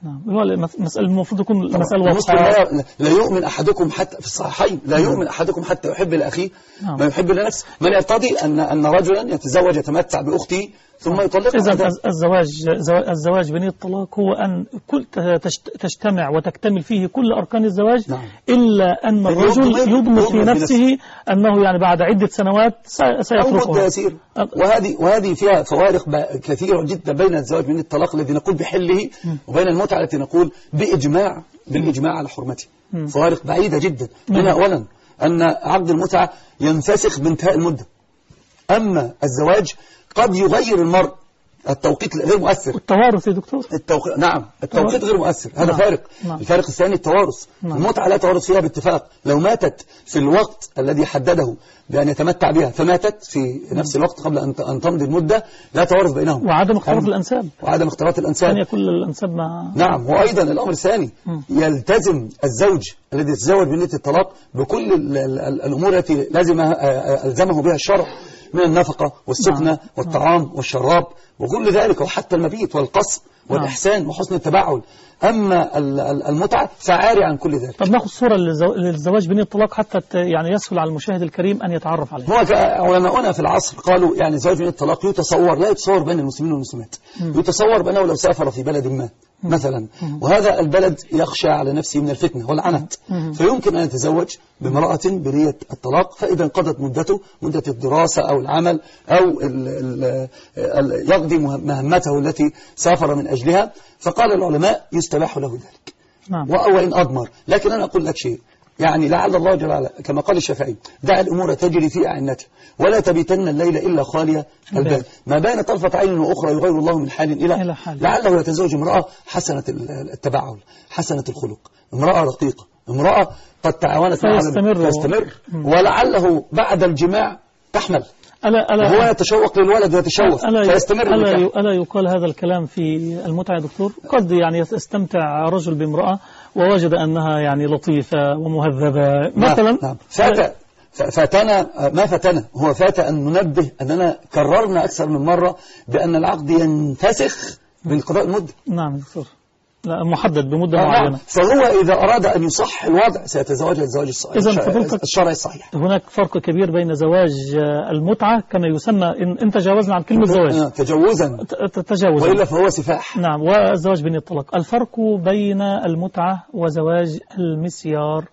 [SPEAKER 1] نعم. المسألة المفروض تكون المسألة
[SPEAKER 2] واضحة. لا, لا يؤمن أحدكم حتى في الصحيحين لا يؤمن أحدكم حتى يحب لأخيه نعم. ما يحب لنفسه. من يرتضي أن أن رجلا يتزوج يتمتع بأخته ثم يطلقها.
[SPEAKER 1] إذا الزواج الزواج بنية الطلاق هو أن كل تجتمع وتكتمل فيه كل أركان الزواج نعم. إلا أن الرجل يضمن في نفسه أنه يعني بعد عدة سنوات سيتركها.
[SPEAKER 2] يسير. وهذه وهذه فيها فوارق كثيرة جدا بين الزواج بنية الطلاق الذي نقول بحله وبين المتعة التي نقول بإجماع بالإجماع على حرمته. فوارق بعيدة جدا. منها أولا أن عقد المتعة ينفسخ بانتهاء المدة. أما الزواج قد يغير المرء. التوقيت غير مؤثر.
[SPEAKER 1] التوارث يا دكتور.
[SPEAKER 2] التوق... نعم التوقيت غير مؤثر. هذا نعم. فارق. نعم. الفارق الثاني التوارث. نعم. المتعة لا توارث فيها باتفاق. لو ماتت في الوقت الذي حدده بأن يتمتع بها فماتت في نفس الوقت قبل أن تمضي المدة لا توارث بينهم.
[SPEAKER 1] وعدم اختلاط الأنساب.
[SPEAKER 2] وعدم اختلاط الأنساب.
[SPEAKER 1] ثانية كل الأنساب مع.
[SPEAKER 2] نعم. وأيضا الأمر الثاني يلتزم الزوج الذي يتزوج بنية الطلاق بكل ال ال ال الأمور التي لازم ألزمه بها الشرع من النفقة والسكنة نعم. والطعام والشراب وكل ذلك وحتى المبيت والقصر والإحسان وحسن التباعل. أما المتعة فعاري عن كل ذلك.
[SPEAKER 1] طب ناخذ صورة للزواج بنية الطلاق حتى يعني يسهل على المشاهد الكريم أن يتعرف عليه.
[SPEAKER 2] هو علماؤنا في العصر قالوا يعني زواج بنية الطلاق يتصور لا يتصور بين المسلمين والمسلمات. م. يتصور بأنه لو سافر في بلد ما مثلا وهذا البلد يخشى على نفسه من الفتنة والعنت فيمكن أن يتزوج بامرأة بنية الطلاق فإذا انقضت مدته مدة الدراسة أو العمل أو ال ال ال يقضي مهمته التي سافر من أجلها فقال العلماء يستباح له ذلك نعم. وإن أضمر. لكن أنا أقول لك شيء يعني لعل الله جل وعلا كما قال الشافعي دع الأمور تجري في أعنتها ولا تبيتن الليل إلا خالية البال ما بين طرفة عين وأخرى يغير الله من حال إلى حال. لعله يتزوج امرأة حسنة التباعل حسنة الخلق امرأة رقيقة امرأة قد تعاونت
[SPEAKER 1] على
[SPEAKER 2] تستمر ولعله بعد الجماع تحمل
[SPEAKER 1] ألا ألا
[SPEAKER 2] هو يتشوق للولد ويتشوق فيستمر.
[SPEAKER 1] ألا, ألا يقال هذا الكلام في المتعة يا دكتور؟ قد يعني يستمتع رجل بامرأة ووجد أنها يعني لطيفة ومهذبة مثلا
[SPEAKER 2] نعم. فات فاتنا ما فاتنا هو فات أن ننبه أننا كررنا أكثر من مرة بأن العقد ينفسخ بانقضاء المدة.
[SPEAKER 1] نعم دكتور لا محدد بمدة آه معينة.
[SPEAKER 2] فهو إذا أراد أن يصح الوضع سيتزوج الزواج الشرعي الصحيح.
[SPEAKER 1] هناك فرق كبير بين زواج المتعة كما يسمى إن, إن تجاوزنا عن كلمة زواج
[SPEAKER 2] تجوزا
[SPEAKER 1] تجاوزا
[SPEAKER 2] وإلا فهو سفاح.
[SPEAKER 1] نعم. والزواج بنية الطلاق الفرق بين المتعة وزواج المسيار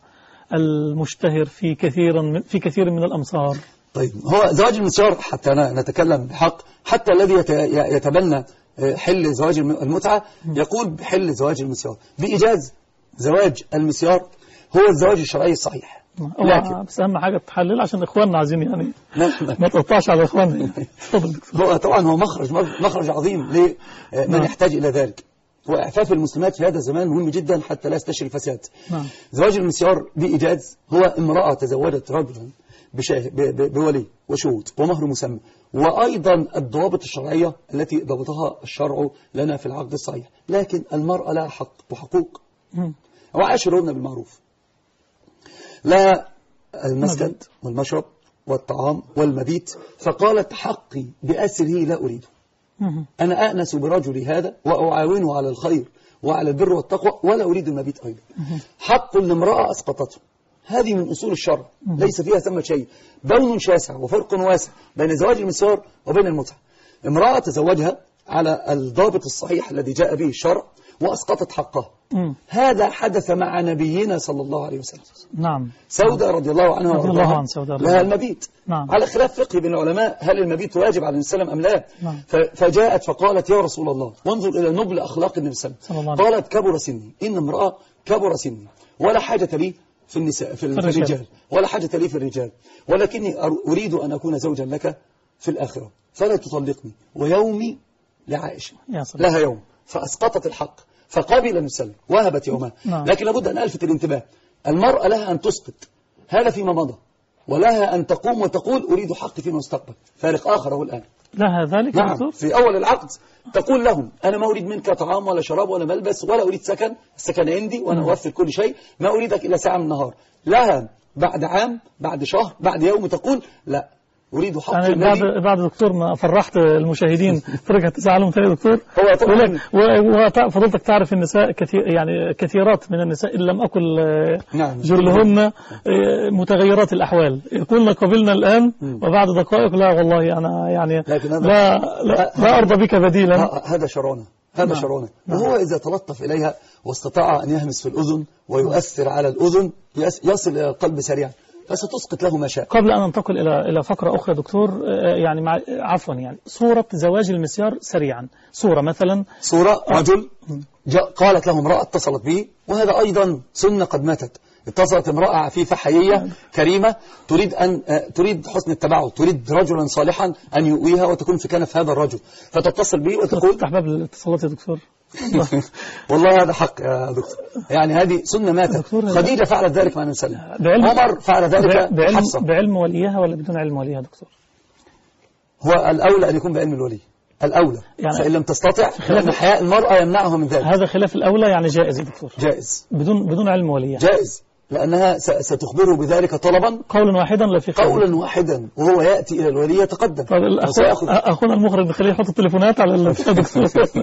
[SPEAKER 1] المشتهر في كثير من في كثير من الأمصار.
[SPEAKER 2] طيب هو زواج المسيار حتى نتكلم بحق حتى الذي يتبنى حل زواج المتعة يقول بحل زواج المسيار بإجاز زواج المسيار هو الزواج الشرعي الصحيح.
[SPEAKER 1] لكن بس أهم حاجة تحلل عشان إخواننا عايزين يعني ما تقطعش على إخواننا.
[SPEAKER 2] هو طبعا هو مخرج مخرج عظيم لمن يحتاج إلى ذلك. وإعفاف المسلمات في هذا الزمان مهم جدا حتى لا يستشري الفساد. زواج المسيار بإجاز هو امرأة تزوجت رجلا بولي وشهود ومهر مسمى وأيضا الضوابط الشرعية التي ضبطها الشرع لنا في العقد الصحيح. لكن المرأة لها حق وحقوق وعاشرون بالمعروف لا المسكن والمشرب والطعام والمبيت فقالت حقي بأسره لا أريده أنا أأنس برجلي هذا وأعاونه على الخير وعلى البر والتقوى ولا أريد المبيت أيضا. حق الامرأة أسقطته هذه من أصول الشرع ليس فيها ثمة شيء. بون شاسع وفرق واسع بين زواج المسيار وبين المتعة. امرأة تزوجها على الضابط الصحيح الذي جاء به الشرع وأسقطت حقها. م. هذا حدث مع نبينا صلى الله عليه وسلم.
[SPEAKER 1] نعم.
[SPEAKER 2] سودة رضي الله عنها
[SPEAKER 1] رضي الله عن سودة
[SPEAKER 2] لها المبيت.
[SPEAKER 1] نعم.
[SPEAKER 2] على خلاف فقهي بين العلماء هل المبيت واجب على النبي صلى الله عليه وسلم أم لا.
[SPEAKER 1] نعم.
[SPEAKER 2] فجاءت فقالت يا رسول الله وانظر إلى نبل أخلاق النبي صلى الله عليه وسلم قالت كبر سني إن امرأة كبر سني ولا حاجة لي في النساء في الرجال ولا حاجة لي في الرجال ولكني أريد أن أكون زوجا لك في الآخرة فلا تطلقني ويومي لعائشة لها يوم فأسقطت الحق فقابل المسلم وهبت يومها. نعم. لكن لابد أن ألفت الانتباه المرأة لها أن تسقط هذا فيما مضى ولها أن تقوم وتقول أريد حقي في المستقبل فارق آخر هو الآن
[SPEAKER 1] لها ذلك.
[SPEAKER 2] نعم. في أول العقد تقول لهم أنا ما أريد منك طعام ولا شراب ولا ملبس ولا أريد سكن السكن عندي وأنا أوفر كل شيء ما أريدك إلا ساعة من النهار. لها بعد عام بعد شهر بعد يوم تقول لا أريد حق
[SPEAKER 1] يعني بعد
[SPEAKER 2] النبي.
[SPEAKER 1] بعد دكتور ما فرحت المشاهدين ترجع تزعلهم تاني دكتور.
[SPEAKER 2] هو طبعا
[SPEAKER 1] وفضلتك تعرف النساء كثير، يعني كثيرات من النساء إن لم أكن
[SPEAKER 2] نعم
[SPEAKER 1] جلهن متغيرات الأحوال يقولن قبلنا الآن وبعد دقائق لا والله أنا يعني لا لا, لا أرضى بك بديلا.
[SPEAKER 2] هذا شرونه هذا نعم. شرونه نعم. وهو إذا تلطف إليها واستطاع أن يهمس في الأذن ويؤثر على الأذن يصل إلى القلب سريعا فستسقط له ما شاء.
[SPEAKER 1] قبل أن ننتقل إلى إلى فقرة أخرى دكتور، يعني مع عفوا يعني صورة زواج المسيار سريعا، صورة مثلا
[SPEAKER 2] صورة رجل قالت له امرأة اتصلت به، وهذا أيضا سنة قد ماتت. اتصلت امرأة عفيفة حيية كريمة تريد أن تريد حسن التبعه، تريد رجلا صالحا أن يؤويها وتكون في كنف هذا الرجل، فتتصل به وتقول
[SPEAKER 1] تفتح باب الاتصالات يا دكتور.
[SPEAKER 2] والله هذا حق يا دكتور، يعني هذه سنة ماتت. خديجة فعلت ذلك مع النبي صلى الله عليه وسلم، عمر فعل ذلك
[SPEAKER 1] بعلم,
[SPEAKER 2] حفصة.
[SPEAKER 1] بعلم وليها ولا بدون علم وليها دكتور؟
[SPEAKER 2] هو الأولى أن يكون بعلم الولي، الأولى يعني فإن لم تستطع فإن حياء المرأة يمنعها من ذلك.
[SPEAKER 1] هذا خلاف الأولى، يعني جائز يا دكتور؟
[SPEAKER 2] جائز
[SPEAKER 1] بدون بدون علم وليها،
[SPEAKER 2] جائز، لأنها ستخبره بذلك طلبا
[SPEAKER 1] قولا واحدا لا في خير.
[SPEAKER 2] قولا واحدا وهو يأتي إلى الولي يتقدم.
[SPEAKER 1] طيب أخونا المخرج بخليه يحط التليفونات على الدكتور.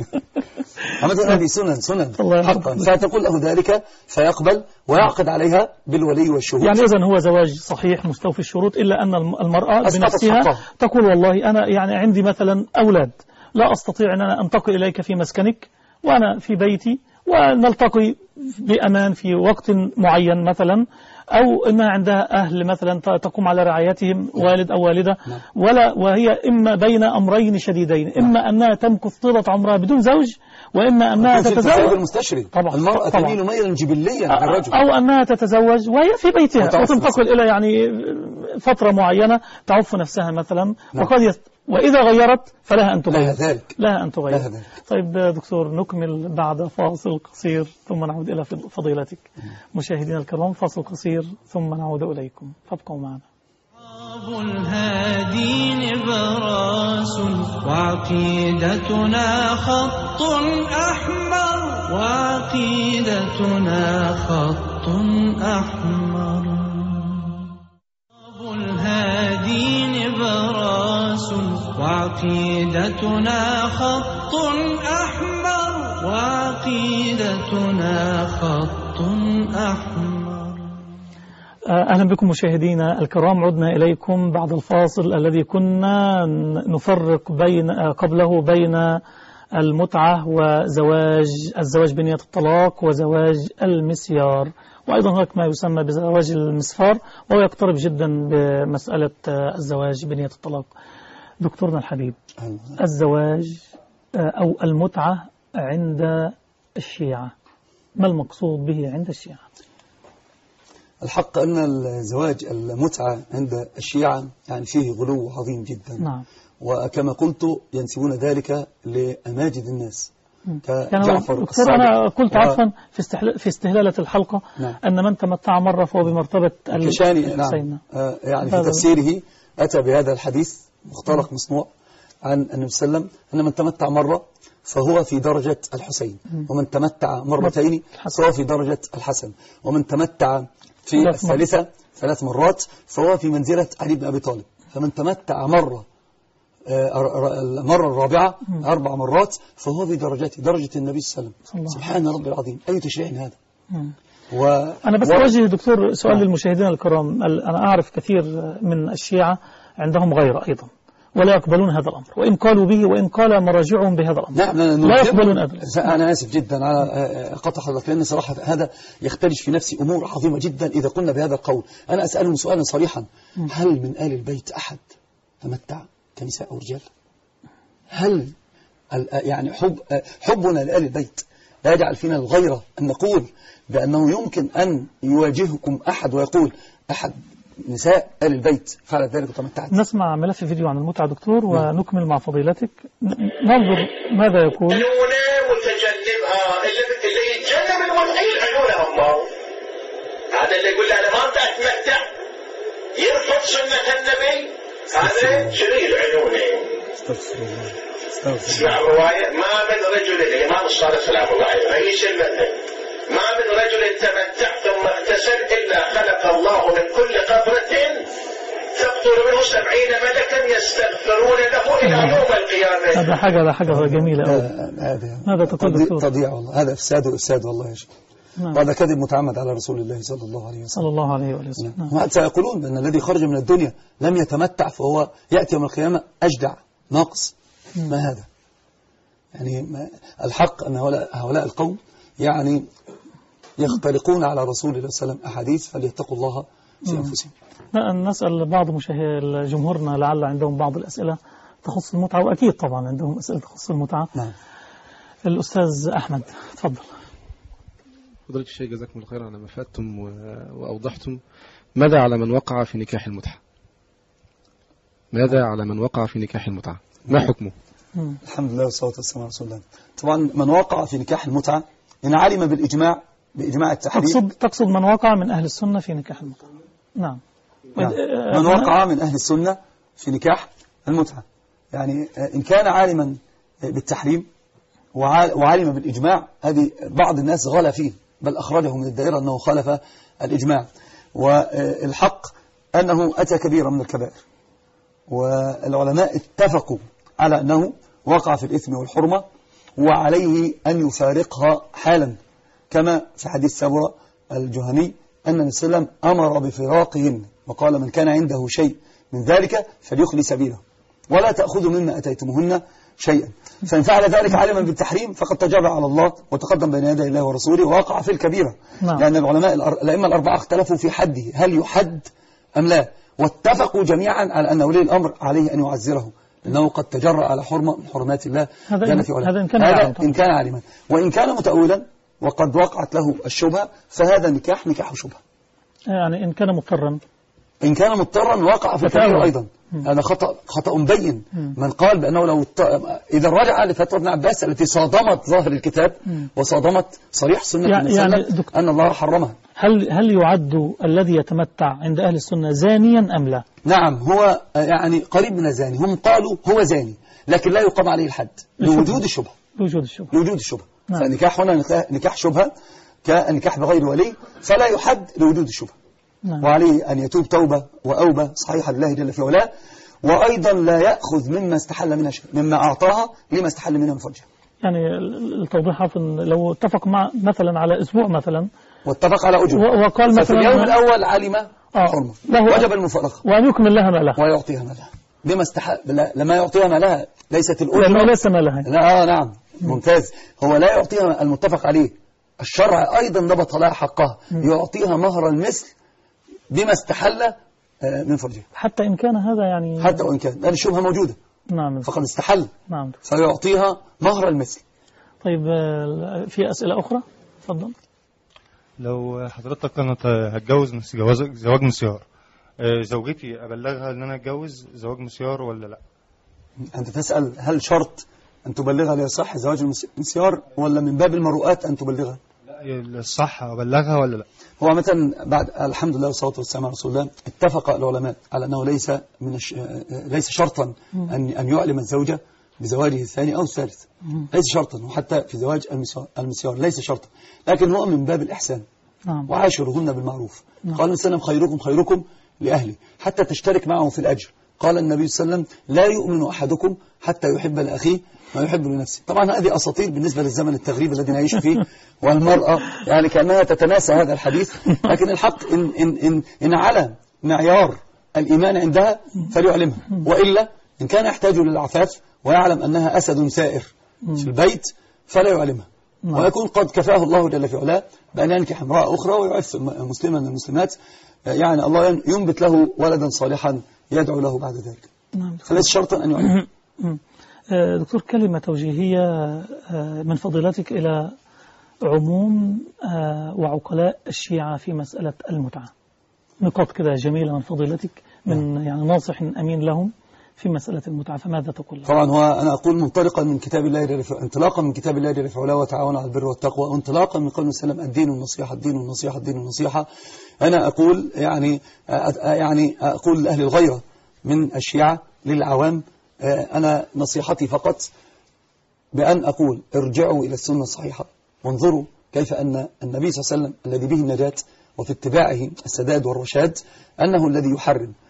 [SPEAKER 2] عمد هذه سنن سنن حقا، فتقول له ذلك فيقبل ويعقد عليها بالولي والشهود.
[SPEAKER 1] يعني إذن هو زواج صحيح مستوفي الشروط، إلا أن المرأة بنفسها تقول والله أنا يعني عندي مثلا أولاد لا أستطيع أن أنا أنتقل إليك في مسكنك وأنا في بيتي ونلتقي بأمان في وقت معين مثلا، أو إنها عندها أهل مثلا تقوم على رعايتهم والد أو والدة، ولا وهي إما بين أمرين شديدين، إما أنها تمكث طيلة عمرها بدون زوج، وإما أنها تتزوج
[SPEAKER 2] المستشري. طبعا المرأة تميل ميلا جبليا عن الرجل،
[SPEAKER 1] أو أنها تتزوج وهي في بيتها وتنتقل إلى يعني فترة معينة تعف نفسها مثلا، وقد يست... وإذا غيرت فلها أن تغير،
[SPEAKER 2] لها ذلك
[SPEAKER 1] لها أن تغير. لها ذلك. طيب دكتور نكمل بعد فاصل قصير ثم نعود إلى فضيلتك. مشاهدينا الكرام فاصل قصير ثم نعود إليكم، فابقوا معنا.
[SPEAKER 3] الهادي نبراس وعقيدتنا خط أحمر، وعقيدتنا خط أحمر. الهادي نبراس وعقيدتنا خط أحمر، وعقيدتنا خط أحمر.
[SPEAKER 1] أهلا بكم مشاهدينا الكرام، عدنا إليكم بعد الفاصل الذي كنا نفرق بين قبله بين المتعة وزواج الزواج بنية الطلاق وزواج المسيار، وأيضا هناك ما يسمى بزواج المسفار، وهو يقترب جدا بمسألة الزواج بنية الطلاق. دكتورنا الحبيب، الزواج أو المتعة عند الشيعة، ما المقصود به عند الشيعة؟
[SPEAKER 2] الحق أن الزواج المتعة عند الشيعة يعني فيه غلو عظيم جدا.
[SPEAKER 1] نعم.
[SPEAKER 2] وكما قلت ينسبون ذلك لأماجد الناس
[SPEAKER 1] كجعفر الصادق. أنا قلت و... عفوا في, استحل... في استهلالة الحلقة
[SPEAKER 2] نعم.
[SPEAKER 1] أن من تمتع مرة فهو بمرتبة
[SPEAKER 2] الكشاني. نعم. آه يعني في تفسيره أتى بهذا الحديث مختلق مصنوع عن النبي صلى الله عليه وسلم أن من تمتع مرة فهو في درجة الحسين، ومن تمتع مرتين فهو في درجة الحسن، ومن تمتع في الثالثة ثلاث مرات فهو في منزلة علي بن أبي طالب، فمن تمتع مرة المرة الرابعة أربع مرات فهو في درجته درجة النبي صلى الله عليه وسلم. سبحان ربي العظيم، أي تشريع هذا.
[SPEAKER 1] و... أنا بس أوجه دكتور سؤال للمشاهدين الكرام. أنا أعرف كثير من الشيعة عندهم غير أيضا ولا يقبلون هذا الأمر، وإن قالوا به وإن قال مراجعهم بهذا الأمر.
[SPEAKER 2] نعم
[SPEAKER 1] لا يقبلون أبدا.
[SPEAKER 2] أنا آسف جدا على قطع حضرتك، لأن صراحة هذا يختلج في نفسي أمور عظيمة جدا إذا قلنا بهذا القول. أنا أسألهم سؤالا صريحا، هل من آل البيت أحد تمتع كنساء أو رجال؟ هل يعني حب حبنا لآل البيت لا يجعل فينا الغيرة أن نقول بأنه يمكن أن يواجهكم أحد ويقول أحد نساء آل البيت فعلت ذلك وتمتعت؟
[SPEAKER 1] نسمع ملف فيديو عن المتعة دكتور ونكمل مع فضيلتك، ننظر ماذا يقول.
[SPEAKER 4] عيونه متجنبها، اللي يتجنب المتعين عيونه الله، هذا اللي يقول له أنا ما بدي أتمتع يرفض سنة النبي، هذا شرير عيونه. اسمع الرواية، ما من رجل، الإمام الصادق سلام الله عليه رئيس المذهب، ما من رجل تمتع ثم اغتسل إلا خلق الله من كل قطرة تقتل منه سبعين ملكا يستغفرون له إلى يوم القيامة.
[SPEAKER 1] هذا حاجة هذا حاجة جميلة أوي.
[SPEAKER 2] هذا
[SPEAKER 1] ماذا تقول دكتور؟
[SPEAKER 2] تضيع والله، هذا إفساد وإفساد والله يا شيخ. وهذا كذب متعمد على رسول الله صلى الله عليه وسلم.
[SPEAKER 1] صلى الله عليه وسلم.
[SPEAKER 2] نعم. سيقولون أن الذي خرج من الدنيا لم يتمتع فهو يأتي يوم القيامة أجدع ناقص. ما هذا؟ يعني الحق أن هؤلاء القوم يعني يختلقون على رسول الله صلى الله عليه وسلم أحاديث، فليتقوا الله في أنفسهم.
[SPEAKER 1] نسأل بعض مشاهير جمهورنا لعل عندهم بعض الأسئلة تخص المتعة، وأكيد طبعا عندهم أسئلة تخص المتعة.
[SPEAKER 2] نعم.
[SPEAKER 1] الأستاذ أحمد تفضل.
[SPEAKER 5] فضيلة الشيخ جزاكم الله خيرا على ما فاتم وأوضحتم. ماذا على من وقع في نكاح المتعة؟ ماذا على من وقع في نكاح المتعة؟ ما حكمه؟
[SPEAKER 2] مم. الحمد لله والصلاة والسلام على رسول الله. طبعا من وقع في نكاح المتعة إن علم بالإجماع بإجماع التحريم.
[SPEAKER 1] تقصد تقصد من وقع من أهل السنة في نكاح المتعة. نعم.
[SPEAKER 2] نعم. من وقع من أهل السنة في نكاح المتعة، يعني إن كان عالما بالتحريم وعالم بالإجماع، هذه بعض الناس غلا فيه بل أخرجه من الدائرة أنه خالف الإجماع، والحق أنه أتى كبيرا من الكبائر، والعلماء اتفقوا على أنه وقع في الإثم والحرمة وعليه أن يفارقها حالا، كما في حديث سبرة الجهني أن النبي صلى الله عليه وسلم أمر بفراقهن وقال من كان عنده شيء من ذلك فليخلي سبيله ولا تأخذوا مما أتيتموهن شيئا. فإن فعل ذلك عالما بالتحريم فقد تجرأ على الله وتقدم بين يدي الله ورسوله ووقع في الكبيرة. نعم. لأن العلماء الأئمة الأربعة اختلفوا في حده، هل يحد أم لا، واتفقوا جميعا على أن ولي الأمر عليه أن يعزره لأنه قد تجرأ على حرمة من حرمات الله.
[SPEAKER 1] هذا إن, هذا إن كان,
[SPEAKER 2] هذا إن كان عالما، وإن كان متأولا وقد وقعت له الشبهة فهذا نكاح نكاح شبهة.
[SPEAKER 1] يعني إن كان مضطرا
[SPEAKER 2] إن كان مضطرا وقع في الكبير أيضا. هذا خطأ خطأ مبين. من قال بأنه لو إذا رجع لفتوى ابن عباس التي صادمت ظاهر الكتاب وصادمت صريح سنة
[SPEAKER 1] يعني يعني
[SPEAKER 2] أن الله حرمها.
[SPEAKER 1] هل هل يعد الذي يتمتع عند أهل السنة زانيا أم لا؟
[SPEAKER 2] نعم، هو يعني قريب من الزاني. هم قالوا هو زاني لكن لا يقام عليه الحد لوجود الشبهة.
[SPEAKER 1] لوجود الشبهة.
[SPEAKER 2] لوجود الشبهة. نعم. فالنكاح هنا نكاح شبهة كنكاح بغير ولي فلا يحد لوجود الشبهة. نعم. وعليه أن يتوب توبة وأوبة صحيحة لله جل في علاه، وأيضا لا يأخذ مما استحل منها شيء مما أعطاها لما استحل منها من فرجها.
[SPEAKER 1] يعني التوضيح لو اتفق مع مثلا على أسبوع مثلا
[SPEAKER 2] واتفق على أجر
[SPEAKER 1] وقال مثلا
[SPEAKER 2] في اليوم الأول علم حرمة وجب المفارقة
[SPEAKER 1] وأن يكمل لها مالها
[SPEAKER 2] ويعطيها مالها بما استحل. لما يعطيها مالها ليست الأجرة
[SPEAKER 1] لما ليس مالها.
[SPEAKER 2] لا آه نعم ممتاز. هو لا يعطيها المتفق عليه، الشرع أيضا ضبط لها حقها، يعطيها مهر المثل بما استحل من فرجها،
[SPEAKER 1] حتى إن كان هذا يعني
[SPEAKER 2] حتى وإن كان لأن الشبهة موجودة.
[SPEAKER 1] نعم.
[SPEAKER 2] فقد استحل.
[SPEAKER 1] نعم.
[SPEAKER 2] فيعطيها مهر المثل.
[SPEAKER 1] طيب في أسئلة أخرى؟ تفضل.
[SPEAKER 6] لو حضرتك كانت هتجوز زواج مسيار، زوجتي أبلغها أن أنا أتجوز زواج مسيار ولا لا؟
[SPEAKER 2] أنت تسأل هل شرط أن تبلغها ليصح زواج المسيار ولا من باب المروءات أن تبلغها؟
[SPEAKER 6] لا الصح أبلغها ولا لا؟
[SPEAKER 2] هو مثلا بعد الحمد لله والصلاة والسلام على رسول الله اتفق العلماء على أنه ليس من الش... ليس شرطا أن أن يعلم الزوجة بزواجه الثاني أو الثالث، ليس شرطا، وحتى في زواج المسيار ليس شرطا، لكن هو من باب الإحسان.
[SPEAKER 1] نعم.
[SPEAKER 2] وعاشرهن بالمعروف.
[SPEAKER 1] نعم.
[SPEAKER 2] قال النبي صلى الله عليه وسلم خيركم خيركم لأهلي حتى تشترك معه في الأجر. قال النبي صلى الله عليه وسلم لا يؤمن أحدكم حتى يحب لأخيه ما يحب لنفسه. طبعا هذه أساطير بالنسبة للزمن التغريب الذي نعيش فيه، والمرأة يعني كأنها تتناسى هذا الحديث، لكن الحق إن, إن, إن, إن على معيار الإيمان عندها فليعلمها، وإلا إن كان يحتاج للعفاف ويعلم أنها أسد سائر في البيت فلا يعلمها، ويكون قد كفاه الله جل في علاه بأن ينكح امرأة أخرى ويعف مسلما من المسلمات، يعني الله ينبت له ولدا صالحا يدعو له بعد ذلك. فليس شرطا أن يعلم.
[SPEAKER 1] دكتور، كلمة توجيهية من فضيلتك إلى عموم وعقلاء الشيعة في مسألة المتعة، نقاط كده جميلة من فضيلتك من يعني ناصح أمين لهم في مسألة المتعة، فماذا تقول؟
[SPEAKER 2] طبعا هو أنا أقول منطلقا من كتاب الله انطلاقا من كتاب الله جل في علاه وتعاونوا على البر والتقوى، وانطلاقا من قول السلام الدين والنصيحة الدين والنصيحة الدين والنصيحة. أنا أقول يعني يعني أقول لأهل الغيرة من الشيعة للعوام، أنا نصيحتي فقط بأن أقول ارجعوا إلى السنة الصحيحة وانظروا كيف أن النبي صلى الله عليه وسلم الذي به النجاة وفي اتباعه السداد والرشاد أنه الذي يحرم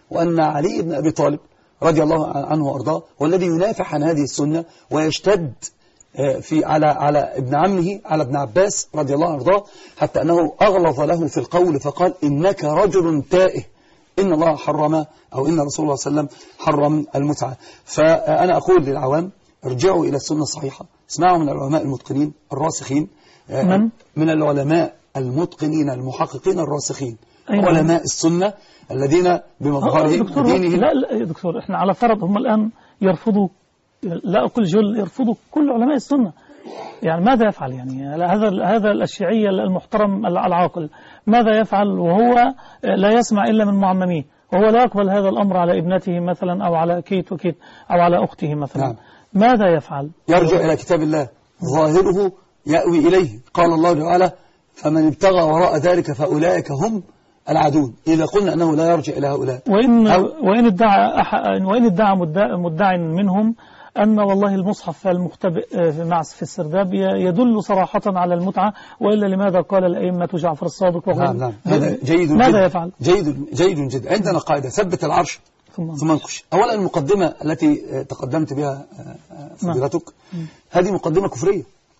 [SPEAKER 2] وأن علي بن أبي طالب رضي الله عنه وأرضاه والذي ينافح عن هذه السنة ويشتد في على على ابن عمه على ابن عباس رضي الله عنه وأرضاه، حتى أنه أغلظ له في القول فقال إنك رجل تائه، إن الله حرم أو إن رسول الله صلى الله عليه وسلم حرم المتعة. فأنا أقول للعوام ارجعوا إلى السنة الصحيحة، اسمعوا من العلماء المتقنين الراسخين،
[SPEAKER 1] من؟
[SPEAKER 2] من العلماء المتقنين المحققين الراسخين،
[SPEAKER 1] أيوة.
[SPEAKER 2] علماء السنة الذين بمظهرهم ودينهم.
[SPEAKER 1] لا لا يا دكتور، احنا على فرض هم الآن يرفضوا، لا أقول جل، يرفضوا كل علماء السنة، يعني ماذا يفعل؟ يعني هذا هذا الشيعي المحترم العاقل ماذا يفعل وهو لا يسمع إلا من معمميه، وهو لا يقبل هذا الأمر على ابنته مثلا أو على كيت وكيت أو على أخته مثلا؟ نعم. ماذا يفعل؟
[SPEAKER 2] يرجع إلى كتاب الله ظاهره يأوي إليه، قال الله تعالى فمن ابتغى وراء ذلك فأولئك هم العدون. إذا قلنا أنه لا يرجع إلى هؤلاء،
[SPEAKER 1] وإن, وإن ادعى وإن ادعى مدع منهم أن والله المصحف المختبئ في السرداب يدل صراحة على المتعة، وإلا لماذا قال الأئمة جعفر الصادق وغيره؟
[SPEAKER 2] نعم نعم، هذا جيد
[SPEAKER 1] ماذا
[SPEAKER 2] جدا.
[SPEAKER 1] يفعل؟
[SPEAKER 2] جيد جيد جدا. عندنا قاعدة ثبت العرش ثم انقش. أولا المقدمة التي تقدمت بها فضيلتك هذه مقدمة كفرية.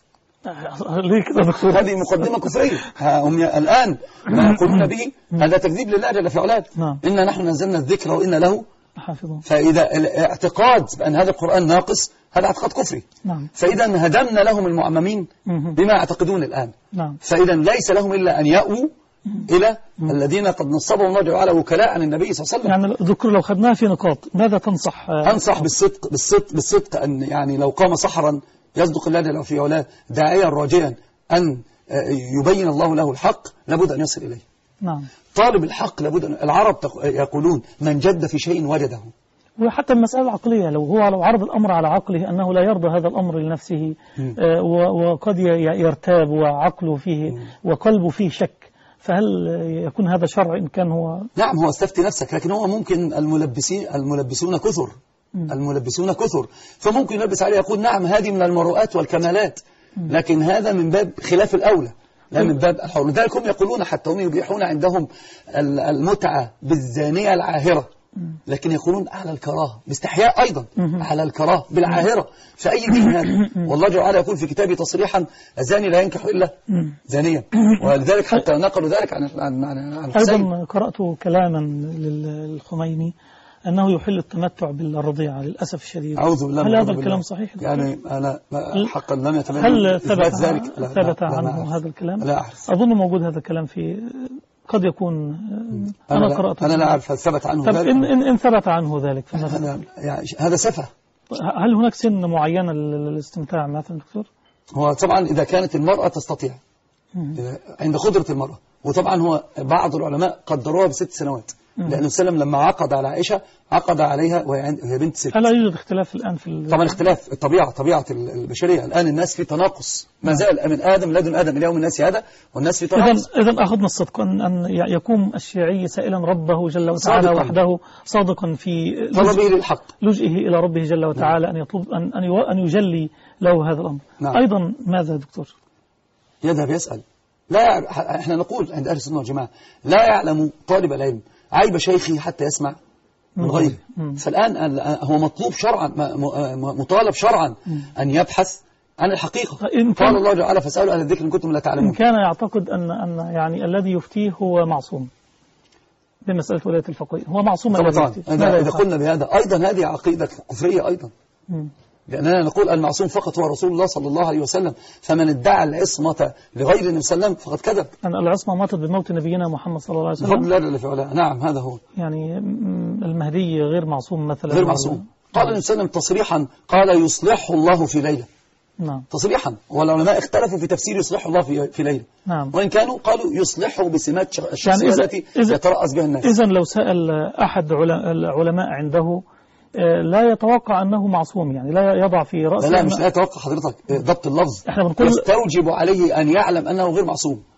[SPEAKER 1] ليه كده دكتور؟
[SPEAKER 2] هذه مقدمة كفرية. هم الآن ما يقولون به هذا تكذيب لله جل في علاه. إنا نحن نزلنا الذكر وإنا له حافظون. فإذا الاعتقاد بأن هذا القرآن ناقص هذا اعتقاد كفري.
[SPEAKER 1] نعم.
[SPEAKER 2] فإذا هدمنا لهم المعممين بما يعتقدون الآن.
[SPEAKER 1] نعم.
[SPEAKER 2] فإذا ليس لهم إلا أن يأووا إلى الذين قد نصبهم الله تعالى وكلاء عن النبي صلى الله عليه
[SPEAKER 1] وسلم. يعني دكتور لو خدناها في نقاط ماذا تنصح؟
[SPEAKER 2] أنصح بالصدق بالصدق بالصدق أن يعني لو قام سحرا يصدق الله جل في علاه داعيا راجيا أن يبين الله له الحق لابد أن يصل إليه.
[SPEAKER 1] نعم.
[SPEAKER 2] طالب الحق لابد أن العرب يقولون من جد في شيء وجده.
[SPEAKER 1] وحتى المسألة العقلية لو هو لو عرض الأمر على عقله أنه لا يرضى هذا الأمر لنفسه آه وقد يرتاب وعقله فيه وقلبه فيه شك، فهل يكون هذا شرع إن كان هو؟
[SPEAKER 2] نعم هو استفتي نفسك، لكن هو ممكن الملبسين الملبسون كثر الملبسون كثر فممكن يلبس عليه يقول نعم هذه من المروءات والكمالات، لكن هذا من باب خلاف الأولى لا من باب الحر. لذلك هم يقولون حتى هم يبيحون عندهم المتعة بالزانية العاهرة، لكن يقولون على الكراهة باستحياء أيضا على الكراهة بالعاهرة. فأي دين هذا؟ والله جل وعلا يقول في كتابه تصريحا الزاني لا ينكح إلا زانيا، ولذلك حتى نقلوا ذلك عن عن عن حسين.
[SPEAKER 1] أيضا قرأت كلاما للخميني أنه يحل التمتع بالرضيعة للأسف الشديد.
[SPEAKER 2] أعوذ بالله.
[SPEAKER 1] هل هذا الكلام صحيح؟
[SPEAKER 2] يعني أنا حقا لم يتمنى
[SPEAKER 1] هل ثبت
[SPEAKER 2] ذلك؟
[SPEAKER 1] ثبت عنه هذا الكلام؟
[SPEAKER 2] لا أعرف.
[SPEAKER 1] أظن موجود هذا الكلام في قد يكون أنا, أنا قرأت.
[SPEAKER 2] أنا لا أعرف هل ثبت عنه ذلك.
[SPEAKER 1] إن, إن, إن ثبت عنه ذلك فمثلا
[SPEAKER 2] يعني هذا سفه.
[SPEAKER 1] هل هناك سن معينة للاستمتاع مثلا دكتور؟
[SPEAKER 2] هو طبعا إذا كانت المرأة تستطيع عند قدرة المرأة، وطبعا هو بعض العلماء قدروها بست سنوات لأنه سلم لما عقد على عائشة عقد عليها وهي بنت ست.
[SPEAKER 1] هل يوجد اختلاف الآن في
[SPEAKER 2] طبعا اختلاف الطبيعة طبيعة البشرية الآن الناس في تناقص ما زال من آدم لدن آدم إلى يوم الناس هذا والناس في تناقص.
[SPEAKER 1] إذن إذن أخذنا الصدق أن يقوم الشيعي سائلا ربه جل وتعالى صادقاً. وحده صادقا في
[SPEAKER 2] طلبه للحق
[SPEAKER 1] لجئه إلى ربه جل وتعالى أن يطلب أن أن يجلي له هذا الأمر.
[SPEAKER 2] نعم.
[SPEAKER 1] أيضا ماذا دكتور؟
[SPEAKER 2] يذهب يسأل. لا احنا نقول عند أهل السنة والجماعة لا يعلم طالب العلم عيب شيخه حتى يسمع من غيره. فالآن هو مطلوب شرعا مطالب شرعا أن يبحث عن الحقيقة. قال الله تعالى فاسألوا أهل الذكر إن كنتم لا تعلمون.
[SPEAKER 1] إن كان يعتقد أن أن يعني الذي يفتيه هو معصوم بمسألة ولاية الفقيه هو معصوم.
[SPEAKER 2] طبعا إذا, إذا قلنا بهذا أيضا هذه عقيدة كفرية أيضا. م. لأننا نقول المعصوم فقط هو رسول الله صلى الله عليه وسلم، فمن ادعى العصمة لغير النبي صلى الله عليه وسلم فقد كذب.
[SPEAKER 1] أن العصمة ماتت بموت نبينا محمد صلى الله عليه وسلم.
[SPEAKER 2] بفضل الله في علاه. نعم هذا هو.
[SPEAKER 1] يعني المهدي غير معصوم مثلا.
[SPEAKER 2] غير معصوم. قال النبي صلى الله عليه وسلم تصريحا قال يصلحه الله في ليلة.
[SPEAKER 1] نعم.
[SPEAKER 2] تصريحا، والعلماء اختلفوا في تفسير يصلحه الله في في ليلة.
[SPEAKER 1] نعم.
[SPEAKER 2] وإن كانوا قالوا يصلحه بسمات الشخصية يعني التي يترأس بها الناس.
[SPEAKER 1] إذن لو سأل أحد العلماء عنده لا يتوقع أنه معصوم، يعني لا يضع في رأسه.
[SPEAKER 2] لا, لا مش لا يتوقع حضرتك ضبط اللفظ
[SPEAKER 1] احنا بنقول
[SPEAKER 2] يستوجب عليه أن يعلم أنه غير معصوم.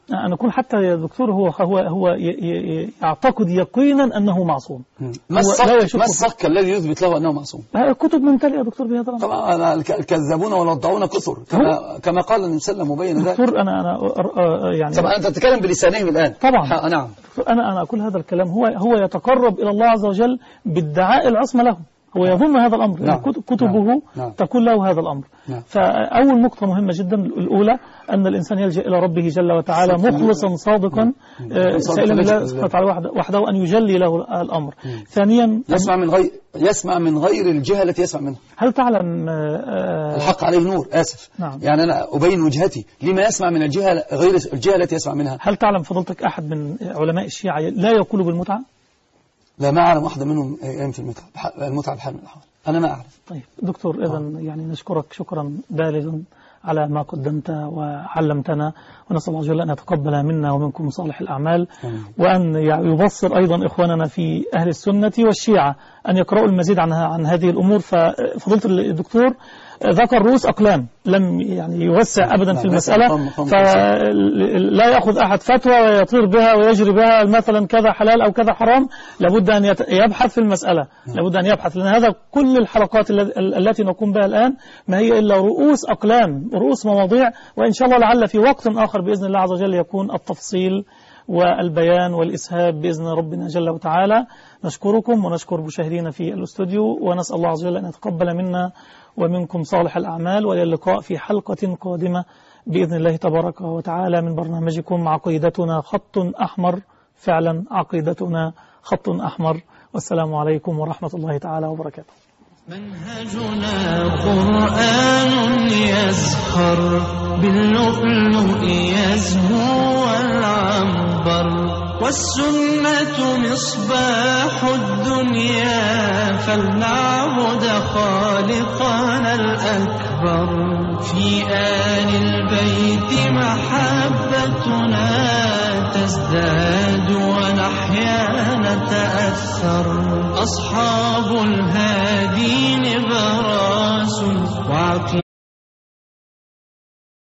[SPEAKER 1] أن يكون حتى يا دكتور هو هو هو يعتقد يقينا أنه معصوم.
[SPEAKER 2] ما الصك ما الصك الذي يثبت له أنه معصوم؟
[SPEAKER 1] كتب ممتلئة يا دكتور بهذا الأمر.
[SPEAKER 2] طبعا الكذابون والوضعون كثر كما كما قال النبي صلى الله عليه وسلم مبين ذلك.
[SPEAKER 1] دكتور أنا أنا يعني
[SPEAKER 2] طبعا أنت تتكلم بلسانهم الآن.
[SPEAKER 1] طبعا
[SPEAKER 2] نعم.
[SPEAKER 1] أنا أنا أقول هذا الكلام هو هو يتقرب إلى الله عز وجل بادعاء العصمة له. هو يظن هذا الأمر.
[SPEAKER 2] نعم.
[SPEAKER 1] كتبه
[SPEAKER 2] نعم. نعم.
[SPEAKER 1] تقول له هذا الأمر.
[SPEAKER 2] نعم.
[SPEAKER 1] فأول نقطة مهمة جدا الأولى أن الإنسان يلجأ إلى ربه جل وتعالى مخلصا صادقا سائلا الله سبحانه وتعالى وحده أن يجلي له الأمر.
[SPEAKER 2] مم.
[SPEAKER 1] ثانيا
[SPEAKER 2] يسمع من غير يسمع من غير الجهة التي يسمع منها.
[SPEAKER 1] هل تعلم آه
[SPEAKER 2] الحق عليه نور آسف.
[SPEAKER 1] نعم.
[SPEAKER 2] يعني أنا أبين وجهتي لما يسمع من الجهة غير الجهة التي يسمع منها.
[SPEAKER 1] هل تعلم فضلتك أحد من علماء الشيعة لا يقول بالمتعة؟
[SPEAKER 2] لا ما أعلم واحدة منهم أيام في المتعة المتعة بحال من الأحوال أنا ما أعرف.
[SPEAKER 1] طيب دكتور إذن يعني نشكرك شكرا بالغا على ما قدمت وعلمتنا ونسأل الله جل أن يتقبل منا ومنكم صالح الأعمال وأن يبصر أيضا إخواننا في أهل السنة والشيعة أن يقرأوا المزيد عن عن هذه الأمور. ففضلت الدكتور ذكر رؤوس أقلام لم يعني يوسع أبدا في المسألة فلا يأخذ أحد فتوى ويطير بها ويجري بها مثلا كذا حلال أو كذا حرام. لابد أن يبحث في المسألة لابد أن يبحث لأن هذا كل الحلقات التي نقوم بها الآن ما هي إلا رؤوس أقلام رؤوس مواضيع وإن شاء الله لعل في وقت آخر بإذن الله عز وجل يكون التفصيل والبيان والإسهاب بإذن ربنا جل وتعالى. نشكركم ونشكر مشاهدينا في الاستوديو ونسأل الله عز وجل أن يتقبل منا ومنكم صالح الأعمال وإلى اللقاء في حلقة قادمة بإذن الله تبارك وتعالى من برنامجكم عقيدتنا خط أحمر. فعلا عقيدتنا خط أحمر. والسلام عليكم ورحمة الله تعالى وبركاته.
[SPEAKER 3] منهجنا قرآن يزخر باللؤلؤ يزهو والعنبر والسنة مصباح الدنيا فلنعبد خالقنا الأكبر في آل البيت محبتنا تزداد ونحيا نتأثر أصحاب الهادي نبراس وعقيدة